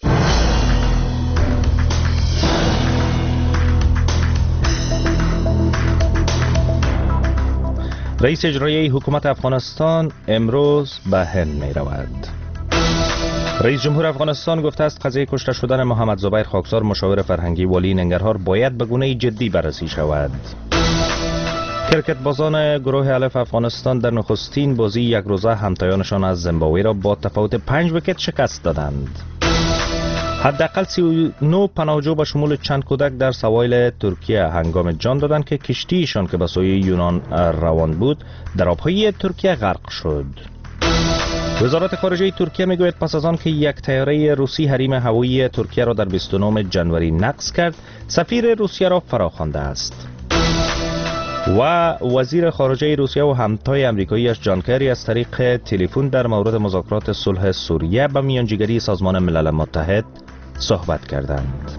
رئیس اجرایی حکومت افغانستان امروز به هند می رود. رئیس جمهور افغانستان گفته است قضیه کشته شدن محمد زبیر خاکسار مشاور فرهنگی والی ننگرهار باید به گونه جدی بررسی شود. کرکت بازان گروه الف افغانستان در نخستین بازی یک روزه همتایانشان از زیمبابوه را با تفاوت 5 ویکت شکست دادند. حداقل 39 پناهجو به شمول چند کودک در سواحل ترکیه هنگام جان دادند که کشتیشان که به سوی یونان روان بود در آبهای ترکیه غرق شد. وزارت خارجه ترکیه میگوید پس از آن که یک طیاره روسی حریم هوایی ترکیه را در 29 جنوری نقض کرد، سفیر روسیه را فراخوانده است. و وزیر خارجه روسیه و همتای امریکاییش جان کری از طریق تلفن در مورد مذاکرات صلح سوریه به میانجیگری سازمان ملل متحد صحبت کردند.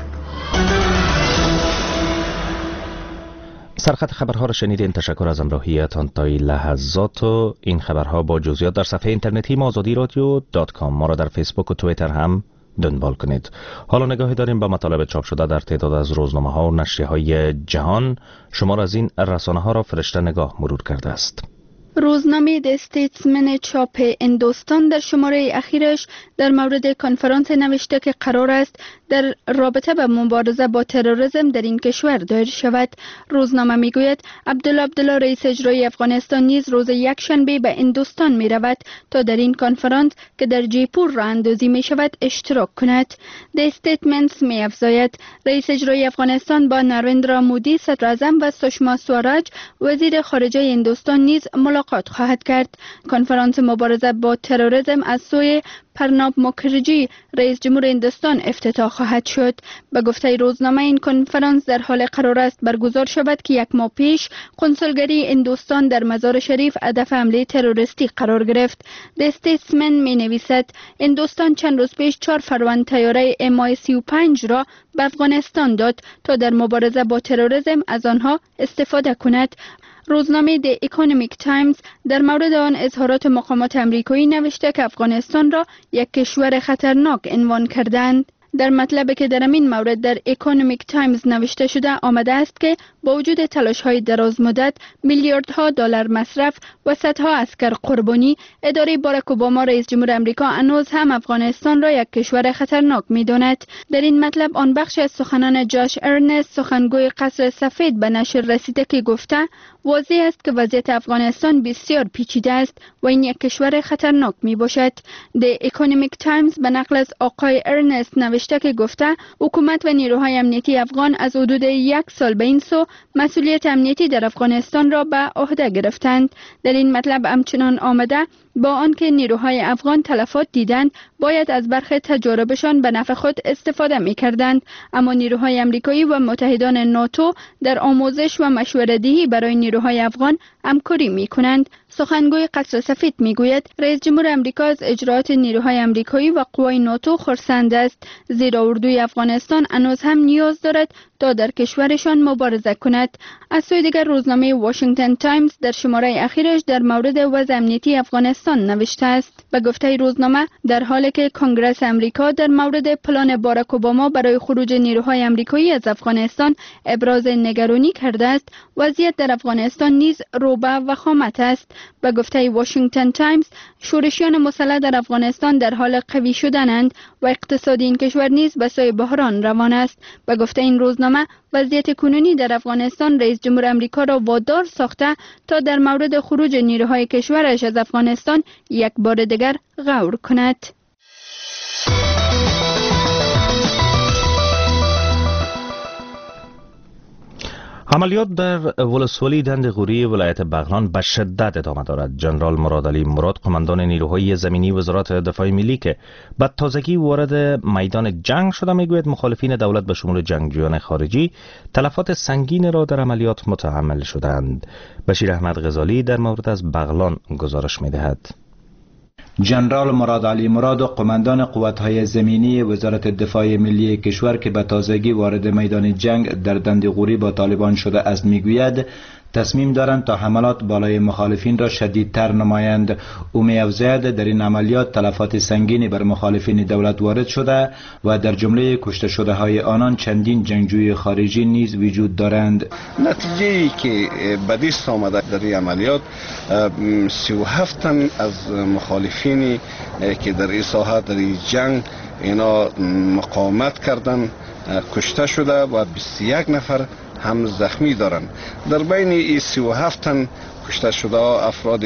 سرخط خبرها را شنیدین. تشکر از همراهیتان تا این لحظات و این خبرها با جزئیات در صفحه اینترنتی azadiradio.com. ما را در فیسبوک و توییتر هم دنبال کنید. حالا نگاهی داریم به مطالب چاپ شده در تعداد از روزنامه ها و نشریه های جهان. شمار از این رسانه ها را فرشته نگاه مرور کرده است. روزنامه د استیتسمن چاپ هندوستان در شماره اخیرش در مورد کنفرانس نوشته که قرار است در رابطه با مبارزه با تروریسم در این کشور دایر شود. روزنامه میگوید عبدالله رئیس اجرایی افغانستان نیز روز یکشنبه به هندوستان می رود تا در این کنفرانس که در جیپور راه اندازی می شود اشتراک کند. د استیتمنت می افزاید رئیس اجرایی افغانستان با نریندرا مودی صدر اعظم و سشما سوراج وزیر خارجه هندوستان نیز ملاقات خواهد کرد. کنفرانس مبارزه با تروریسم از سوی پرناب مکرجی رئیس جمهور هندوستان افتتاح خواهد شد. به گفته روزنامه این کنفرانس در حال قرار است برگزار شود که یک ماه پیش کنسولگری هندوستان در مزار شریف هدف حمله تروریستی قرار گرفت. د استیتسمن می نویسد هندوستان چند روز پیش 4 فروند طیاره MI-35 را به افغانستان داد تا در مبارزه با تروریسم از آنها استفاده کند. روزنامه د اکونومیک تایمز در مورد آن اظهارات مقامات امریکایی نوشته که افغانستان را یک کشور خطرناک عنوان کردند. در مطلبی که در این مورد در اکونومیک تایمز نوشته شده آمده است که با وجود تلاش‌های دراز مدت، میلیاردها دلار مصرف و صدها عسکر قربانی، اداره باراک اوباما رئیس جمهور آمریکا هنوز هم افغانستان را یک کشور خطرناک می‌داند. در این مطلب آن بخش از سخنان جاش ارنست سخنگوی قصر سفید به نشر رسیده که گفته واضح است که وضعیت افغانستان بسیار پیچیده است و این یک کشور خطرناک می باشد. د اکونومیک تایمز به نقل از آقای ارنست نوشته که گفته حکومت و نیروهای امنیتی افغان از حدود 1 سال به این سو مسئولیت امنیتی در افغانستان را به عهده گرفتند. در این مطلب همچنان آمده با آنکه نیروهای افغان تلفات دیدند باید از برخی تجاربشان به نفع خود استفاده می کردند، اما نیروهای امریکایی و متحدان ناتو در آموزش و مشوره‌دهی برای نیروهای افغان همکاری می کنند. سخنگوی قصر سفید می گوید رئیس جمهور امریکا از اجرات نیروهای امریکایی و قوای ناتو خرسند است، زیرا اردوی افغانستان هنوز هم نیاز دارد تا در کشورشان مبارزه کند. از سوی دیگر روزنامه واشنگتن تایمز در شماره اخیرش در مورد وضع امنیتی افغانستان نوشته است. به گفته روزنامه در حالی که کنگره امریکا در مورد پلان باراک اوباما برای خروج نیروهای آمریکایی از افغانستان ابراز نگرانی کرده است، وضعیت در افغانستان نیز روبه و خامت است. به گفته واشنگتن تایمز، شورشیان مسلح در افغانستان در حال قوی شدنند و اقتصاد این کشور نیز به سوی بحران روان است. به گفته این روزنامه، وضعیت کنونی در افغانستان رئیس جمهور آمریکا را وادار ساخته تا در مورد خروج نیروهای کشورش از افغانستان یک بار دیگر غور کند. عملیات در ولسوالی دند غوری ولایت بغلان به شدت ادامه دارد. جنرال مراد علی مراد، قماندان نیروهای زمینی وزارت دفاع ملی که به تازگی وارد میدان جنگ شده، میگوید مخالفین دولت به شمول جنگجویان خارجی تلفات سنگین را در عملیات متحمل شدند. بشیر احمد غزالی در مورد از بغلان گزارش میدهد. جنرال مراد علی مراد، قماندان قوت‌های زمینی وزارت دفاع ملی کشور که به تازگی وارد میدان جنگ در دند غوری با طالبان شده است، میگوید تصمیم دارند تا حملات بالای مخالفین را شدیدتر نمایند. او می‌افزاید در این عملیات تلفات سنگینی بر مخالفین دولت وارد شده و در جمله کشته شده های آنان چندین جنگجوی خارجی نیز وجود دارند. نتیجه‌ای که به دست آمده در این عملیات 37 تن از مخالفینی که در این ساحه در این جنگ اینا مقاومت کردند کشته شده و 21 نفر هم زخمی دارند. در بین این 37 تن کشته شده افراد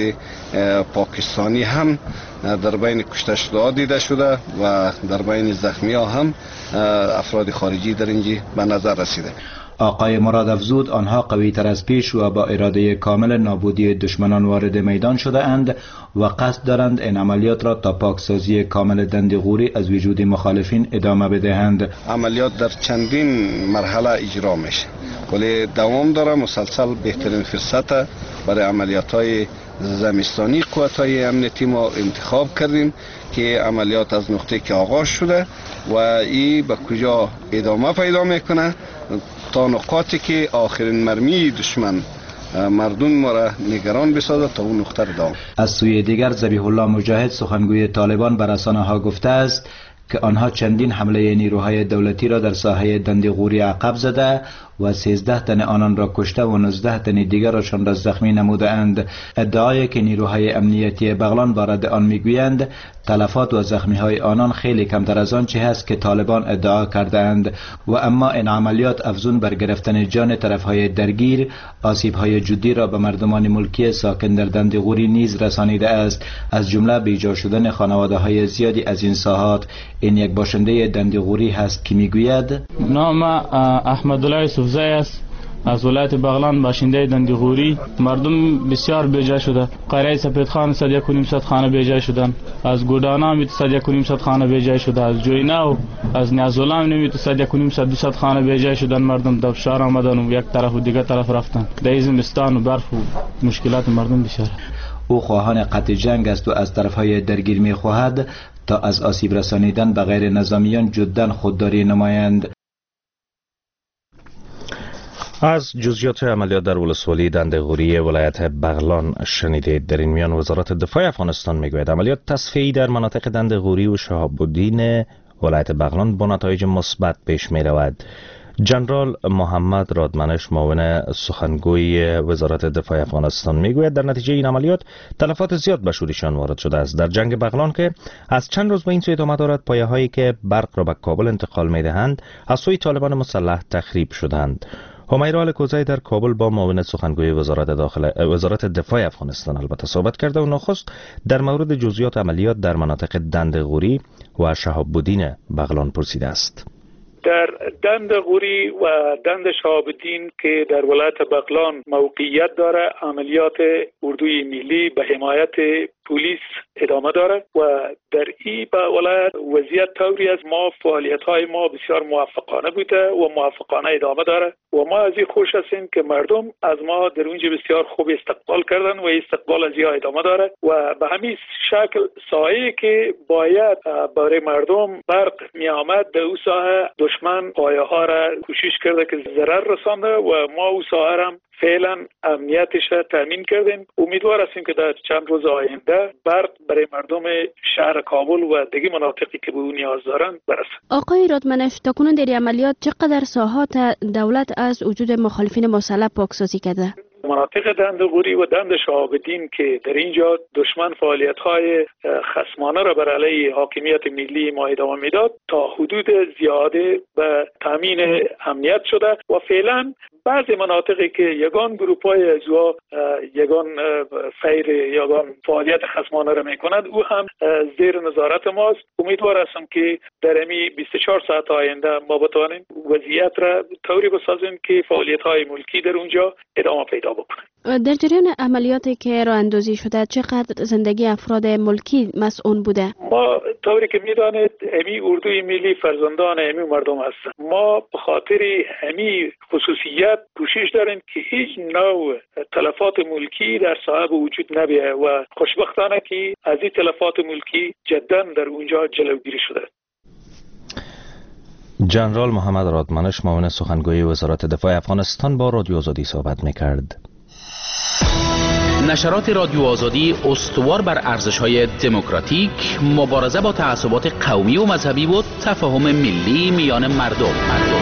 پاکستانی هم در بین کشته شده دیده شده و در بین زخمی ها هم افراد خارجی در اینجا به نظر رسیده. آقای مراد افزود آنها قوی تر از پیش و با اراده کامل نابودی دشمنان وارد میدان شده اند و قصد دارند این عملیات را تا پاکسازی کامل دند غوری از وجود مخالفین ادامه بدهند. عملیات در چندین مرحله اجرا میشه ولی دوام داره. مسلسل بهترین فرصت برای عملیات های زمستانی قوت‌های امنیتی ما انتخاب کردیم که عملیات از نقطه که آغاز شده و این به کجا ادامه پیدا میکنه تا نقاطی که آخرین مرمی دشمن مردم ما را نگران بسازد تا اون نقطه را دام. از سوی دیگر ذبیح الله مجاهد، سخنگوی طالبان، به رسانه‌ها گفته است که آنها چندین حمله نیروهای دولتی را در ساحه دند غوری عقب زده و 13 تن آنان را کشته و 19 تن دیگرشان را زخمی نموده اند. ادعایی که نیروهای امنیتی بغلان وارد آن میگویند تلفات و زخمی های آنان خیلی کمتر از آن چه هست که طالبان ادعا کرده اند و اما این عملیات افزون بر گرفتن جان طرف های درگیر آسیب های جدی را به مردمان ملکی ساکن در دند غوری نیز رسانیده است، از جمله بیجا شدن خانواده های زیادی از این ساحات. این یک باشنده دند غوری هست که میگوید نام احمدالله یوسفزی است، از ولایت بغلان، باشنده دند غوری. مردم بسیار بیجا شده. قریه سپیدخان 1.5 خانه بیجا شدن، از گودانا 1.5 خانه بیجا شده، از جوینا و از نیازولام 1.5 خانه بیجا شدن. مردم در فشار آمدن و یک طرف و دیگر طرف رفتن. در زمستان و برف و مشکلات مردم بسیار. او خواهان قطع جنگ است و از طرفهای درگیر می خواهد تا از آسیب رسانیدن به غیر نظامیان جدا خودداری نمایند. از جزئیات عملیات در ولسوالی دند غوری ولایت بغلان شنیدید. در این میان وزارت دفاع افغانستان میگوید عملیات تصفیه‌ای در مناطق دند غوری و شهاب الدین ولایت بغلان با نتایج مثبت پیش می رود. جنرال محمد رادمنش، معاون سخنگوی وزارت دفاع افغانستان، میگوید در نتیجه این عملیات تلفات زیاد به شورشیان وارد شده است. در جنگ بغلان که از چند روز به این سو ادامه دارد، پایه هایی که برق را به کابل انتقال میدهند از سوی طالبان مسلح تخریب شدند. همیرا الکوزی در کابل با معاون سخنگوی وزارت دفاع افغانستان البته صحبت کرده و نخست در مورد جزئیات عملیات در مناطق دند غوری و شهاب الدین بغلان پرسیده است. در دند غوری و دند شهاب الدین که در ولایت بغلان موقعیت داره، عملیات اردوی ملی به حمایت پلیس ادامه داره و در این ولایت وضعیت طوری از ما فعالیت های ما بسیار موفقانه بوده و موفقانه ادامه داره و ما از این خوش هستیم که مردم از ما در اونجا بسیار خوب استقبال کردن و استقبال از این ادامه داره و به همین شکل سایه‌ای که باید برای مردم برق می آمد در اون ساحه دشمن پایه ها را کوشش کرده که ضرر رسانده و ما اون ساحه هم فعلا امنیتش تامین کردیم. امیدوار هستیم که در چند روز آینده برق برای مردم شهر کابل و دیگه مناطقی که به اون نیاز دارن برسه. آقای رادمنش، تاکنون در عملیات چقدر ساحات دولت از وجود مخالفین مسلح پاکسازی کرده؟ مناطق دندغوری و دند شهاب‌الدین که در اینجا دشمن فعالیت‌های خصمانه را بر علیه حاکمیت ملی ما ادامه میداد تا حدود زیاده به تامین امنیت شده و فعلا بعضی مناطقی که یگان گروپ‌های ازوا یگان سیر یگان فعالیت خصمانه را می‌کند او هم زیر نظارت ماست. امیدوار هستم که در امی 24 ساعت آینده ما بتوانیم وضعیت را طوری بسازیم که فعالیت‌های ملکی در اونجا ادامه پیدا بکنه. در جریان عملیاتی که راه اندازی شده چقدر زندگی افراد ملکی مسئول بوده؟ ما طوری که میدانید امی اردوی ملی فرزندان امی مردم هستند. ما به خاطر امی خصوصیت کوشش داریم که هیچ نوع تلفات ملکی در ساحه وجود نبیه و خوشبختانه که از این تلفات ملکی جدا در اونجا جلوگیری شده. جنرال محمد رادمنش معاون سخنگوی وزارت دفاع افغانستان با رادیو آزادی صحبت می‌کرد. نشرات رادیو آزادی استوار بر ارزش‌های دموکراتیک، مبارزه با تعصبات قومی و مذهبی و تفاهم ملی میان مردم.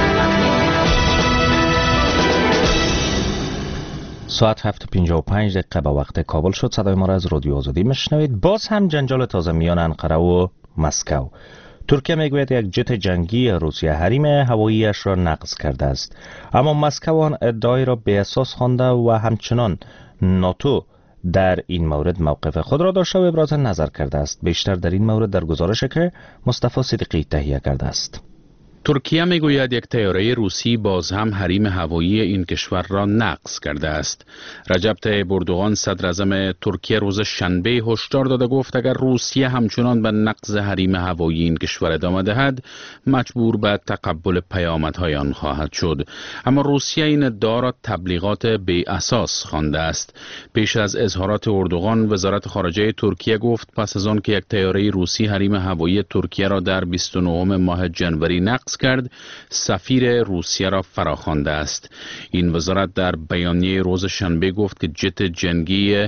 ساعت 7:55 دقیقه به وقت کابل شد. صدای ما را از رادیو آزادی میشنوید. باز هم جنجال تازه میان انقره و مسکو. ترکیه میگوید یک جت جنگی روسیه حریم هواییش را نقض کرده است، اما مسکو آن ادعای را بی اساس خوانده و همچنان ناتو در این مورد موقف خود را داشته و ابراز نظر کرده است. بیشتر در این مورد در گزارشی که مصطفی صدیقی تهیه کرده است. ترکیه میگوید یک طیاره روسی باز هم حریم هوایی این کشور را نقض کرده است. رجب طیب اردوغان صدر اعظم ترکیه روز شنبه هشدار داده گفت اگر روسیه همچنان به نقض حریم هوایی این کشور ادامه دهد مجبور به تقبل پیامدهای آن خواهد شد. اما روسیه این ادعا را تبلیغات بی اساس خوانده است. پیش از اظهارات اردوغان وزارت خارجه ترکیه گفت پس از آن که یک طیاره روسی حریم هوایی ترکیه را در 29 ماه جنوری نقض کرد، سفیر روسیه را فراخوانده است. این وزارت در بیانیه روز شنبه گفت که جت جنگی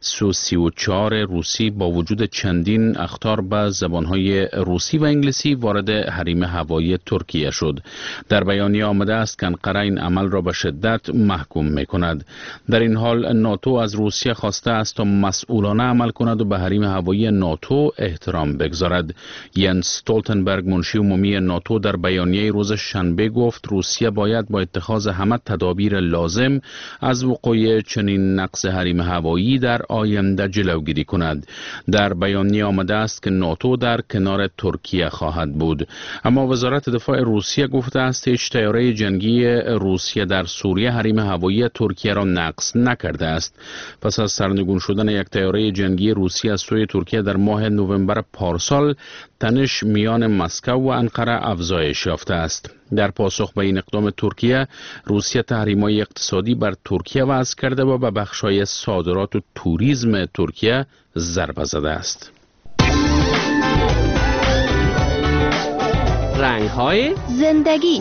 سو-34 روسی با وجود چندین اخطار به زبانهای روسی و انگلیسی وارد حریم هوایی ترکیه شد. در بیانیه آمده است که انقره این عمل را به شدت محکوم می‌کند. در این حال ناتو از روسیه خواسته است تا مسئولانه عمل کند و به حریم هوایی ناتو احترام بگذارد. ینس استولتنبرگ منشی عمومی ناتو در بیانیه روز شنبه گفت روسیه باید با اتخاذ همه تدابیر لازم از وقوع چنین نقض حریم هوایی در آینده جلوگیری کند. در بیانیه آمده است که ناتو در کنار ترکیه خواهد بود. اما وزارت دفاع روسیه گفته است هیچ طیاره جنگی روسیه در سوریه حریم هوایی ترکیه را نقض نکرده است. پس از سرنگون شدن یک طیاره جنگی روسیه از سوی ترکیه در ماه نوامبر پارسال، تنش میان مسکو و انقره افزایش یافته است. در پاسخ به این اقدام ترکیه، روسیه تحریم‌های اقتصادی بر ترکیه وضع کرده و به بخش‌های صادرات و توریسم ترکیه ضربه زده است. رنگ‌های زندگی.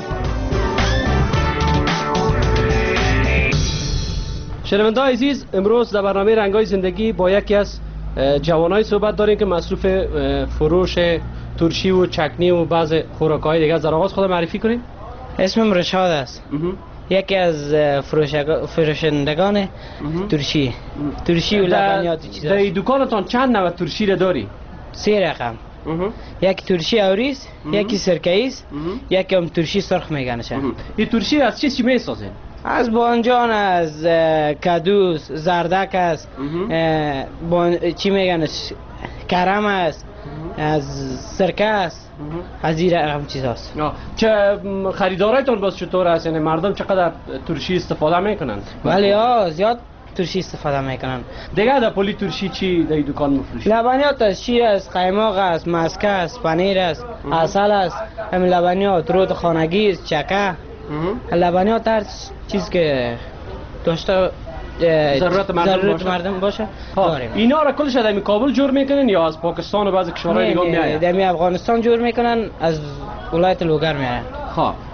شنونده‌های عزیز، امروز در برنامه رنگ‌های زندگی با یکی از جوانای صحبت داریم که مصروف فروش ترشی و چکنی و بعض خوراک‌های دیگه. در آغاز خود معرفی کنید. اسمم رشاد است. یکی از فروشندگان ترشی و لبنیات چیزا. در دکانتان چند نوع ترشی را داری؟ 3 رقم. یکی ترشی اوریز، یکی سرکه‌ای است، یکی هم ترشی سرخ میگنش. این ترشی از چی میسازین؟ از بانجان، از کدوس، زردک است، چی میگنش، کرم است، از سرکه است، از این رقم چیزاست. چه خریدارایتون باز چطور است؟ یعنی مردم چقدر ترشی استفاده میکنن؟ ولی زیاد ترشی استفاده میکنن. دیگه در پلی ترشی چی در دکان میفروشی؟ لبنیات است، شیر است، قیماق است، مسکه است، پنیر است، عسل است، همین لبنیات، رود خانگی است، چکه، لبنیات، هر چیز که داشته ضرورت مردم باشه داریم. اینا را کلش در کابل جور میکنن یا از پاکستان و بعضی کشورهای دیگه میآید؟ در افغانستان جور میکنن، از ولایت لوگر میآید.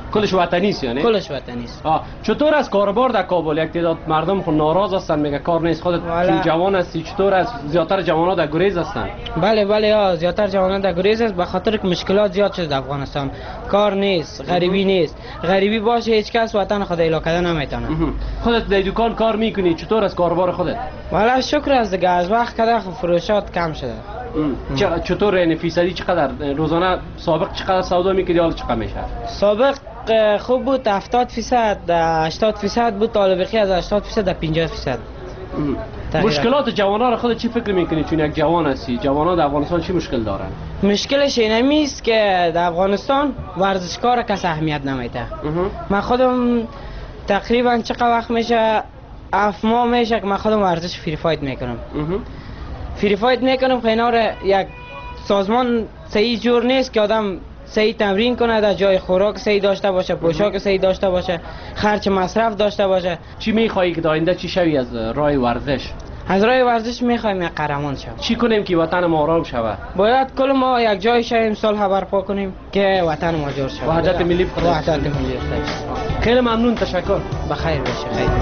کلش وطنی است یعنی کلش وطنی است. چطور از کاربار در کابل؟ یک تعداد مردم خود ناراض هستن، میگه کار نیست. خودت چون جوان هستی چطور از زیاتر جوانا در گریز هستن؟ بله زیاتر جوانا در گریز است، به خاطر که مشکلات زیاد شده در افغانستان. کار نیست، غریبی نیست. غریبی باشه هیچ کس وطن خود اعلا کردن نمیتونه. خودت در دکان کار میکنی، چطور از کاربار خودت؟ والا شکر است دیگه، از وقت که فروشات کم شده. چطور یعنی فیصدی چقدر روزانه؟ سابق چقدر سودا میکردی حالا چقدر میشه؟ سابق خوب بود 70%، 80% بود، طالبخی از 80% در 50%. مشکلات جوانان را خودت چی فکر میکنی؟ چون یک جوان هستی، جوانان در افغانستان چی مشکل دارن؟ مشکلش اینمی است که در افغانستان ورزشکار کس اهمیت نمیده. من خودم تقریبا چقدر وقت میشه 7 ماه میشه که من خودم ورزش فری فایت میکنم. فری فایت میکنم، خیلی یک سازمان صحیح جور نیست که آدم صحیح تمرین کنه، در جای خوراک صحیح داشته باشه، پوشاک صحیح داشته باشه، خرج مصرف داشته باشه. چی میخوایی که آینده چی شوی از راه ورزش؟ از راه ورزش میخوایم یک قهرمان شویم. چی کنیم که وطن ما آرام شود؟ باید کل ما یک جای شویم، صلح برپا کنیم که وطن ما جور شود. وحدت ملی خیلی ممنون، تشکر. بخیر باشه. خیلی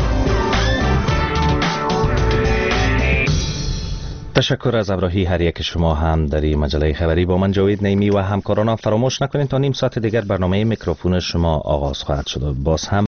تشکر از همراهی هر یک شما هم در این مجله خبری. با من جاوید نیمی و همکارانم فراموش نکنید تا نیم ساعت دیگر برنامه میکروفون شما آغاز خواهد شد. باز هم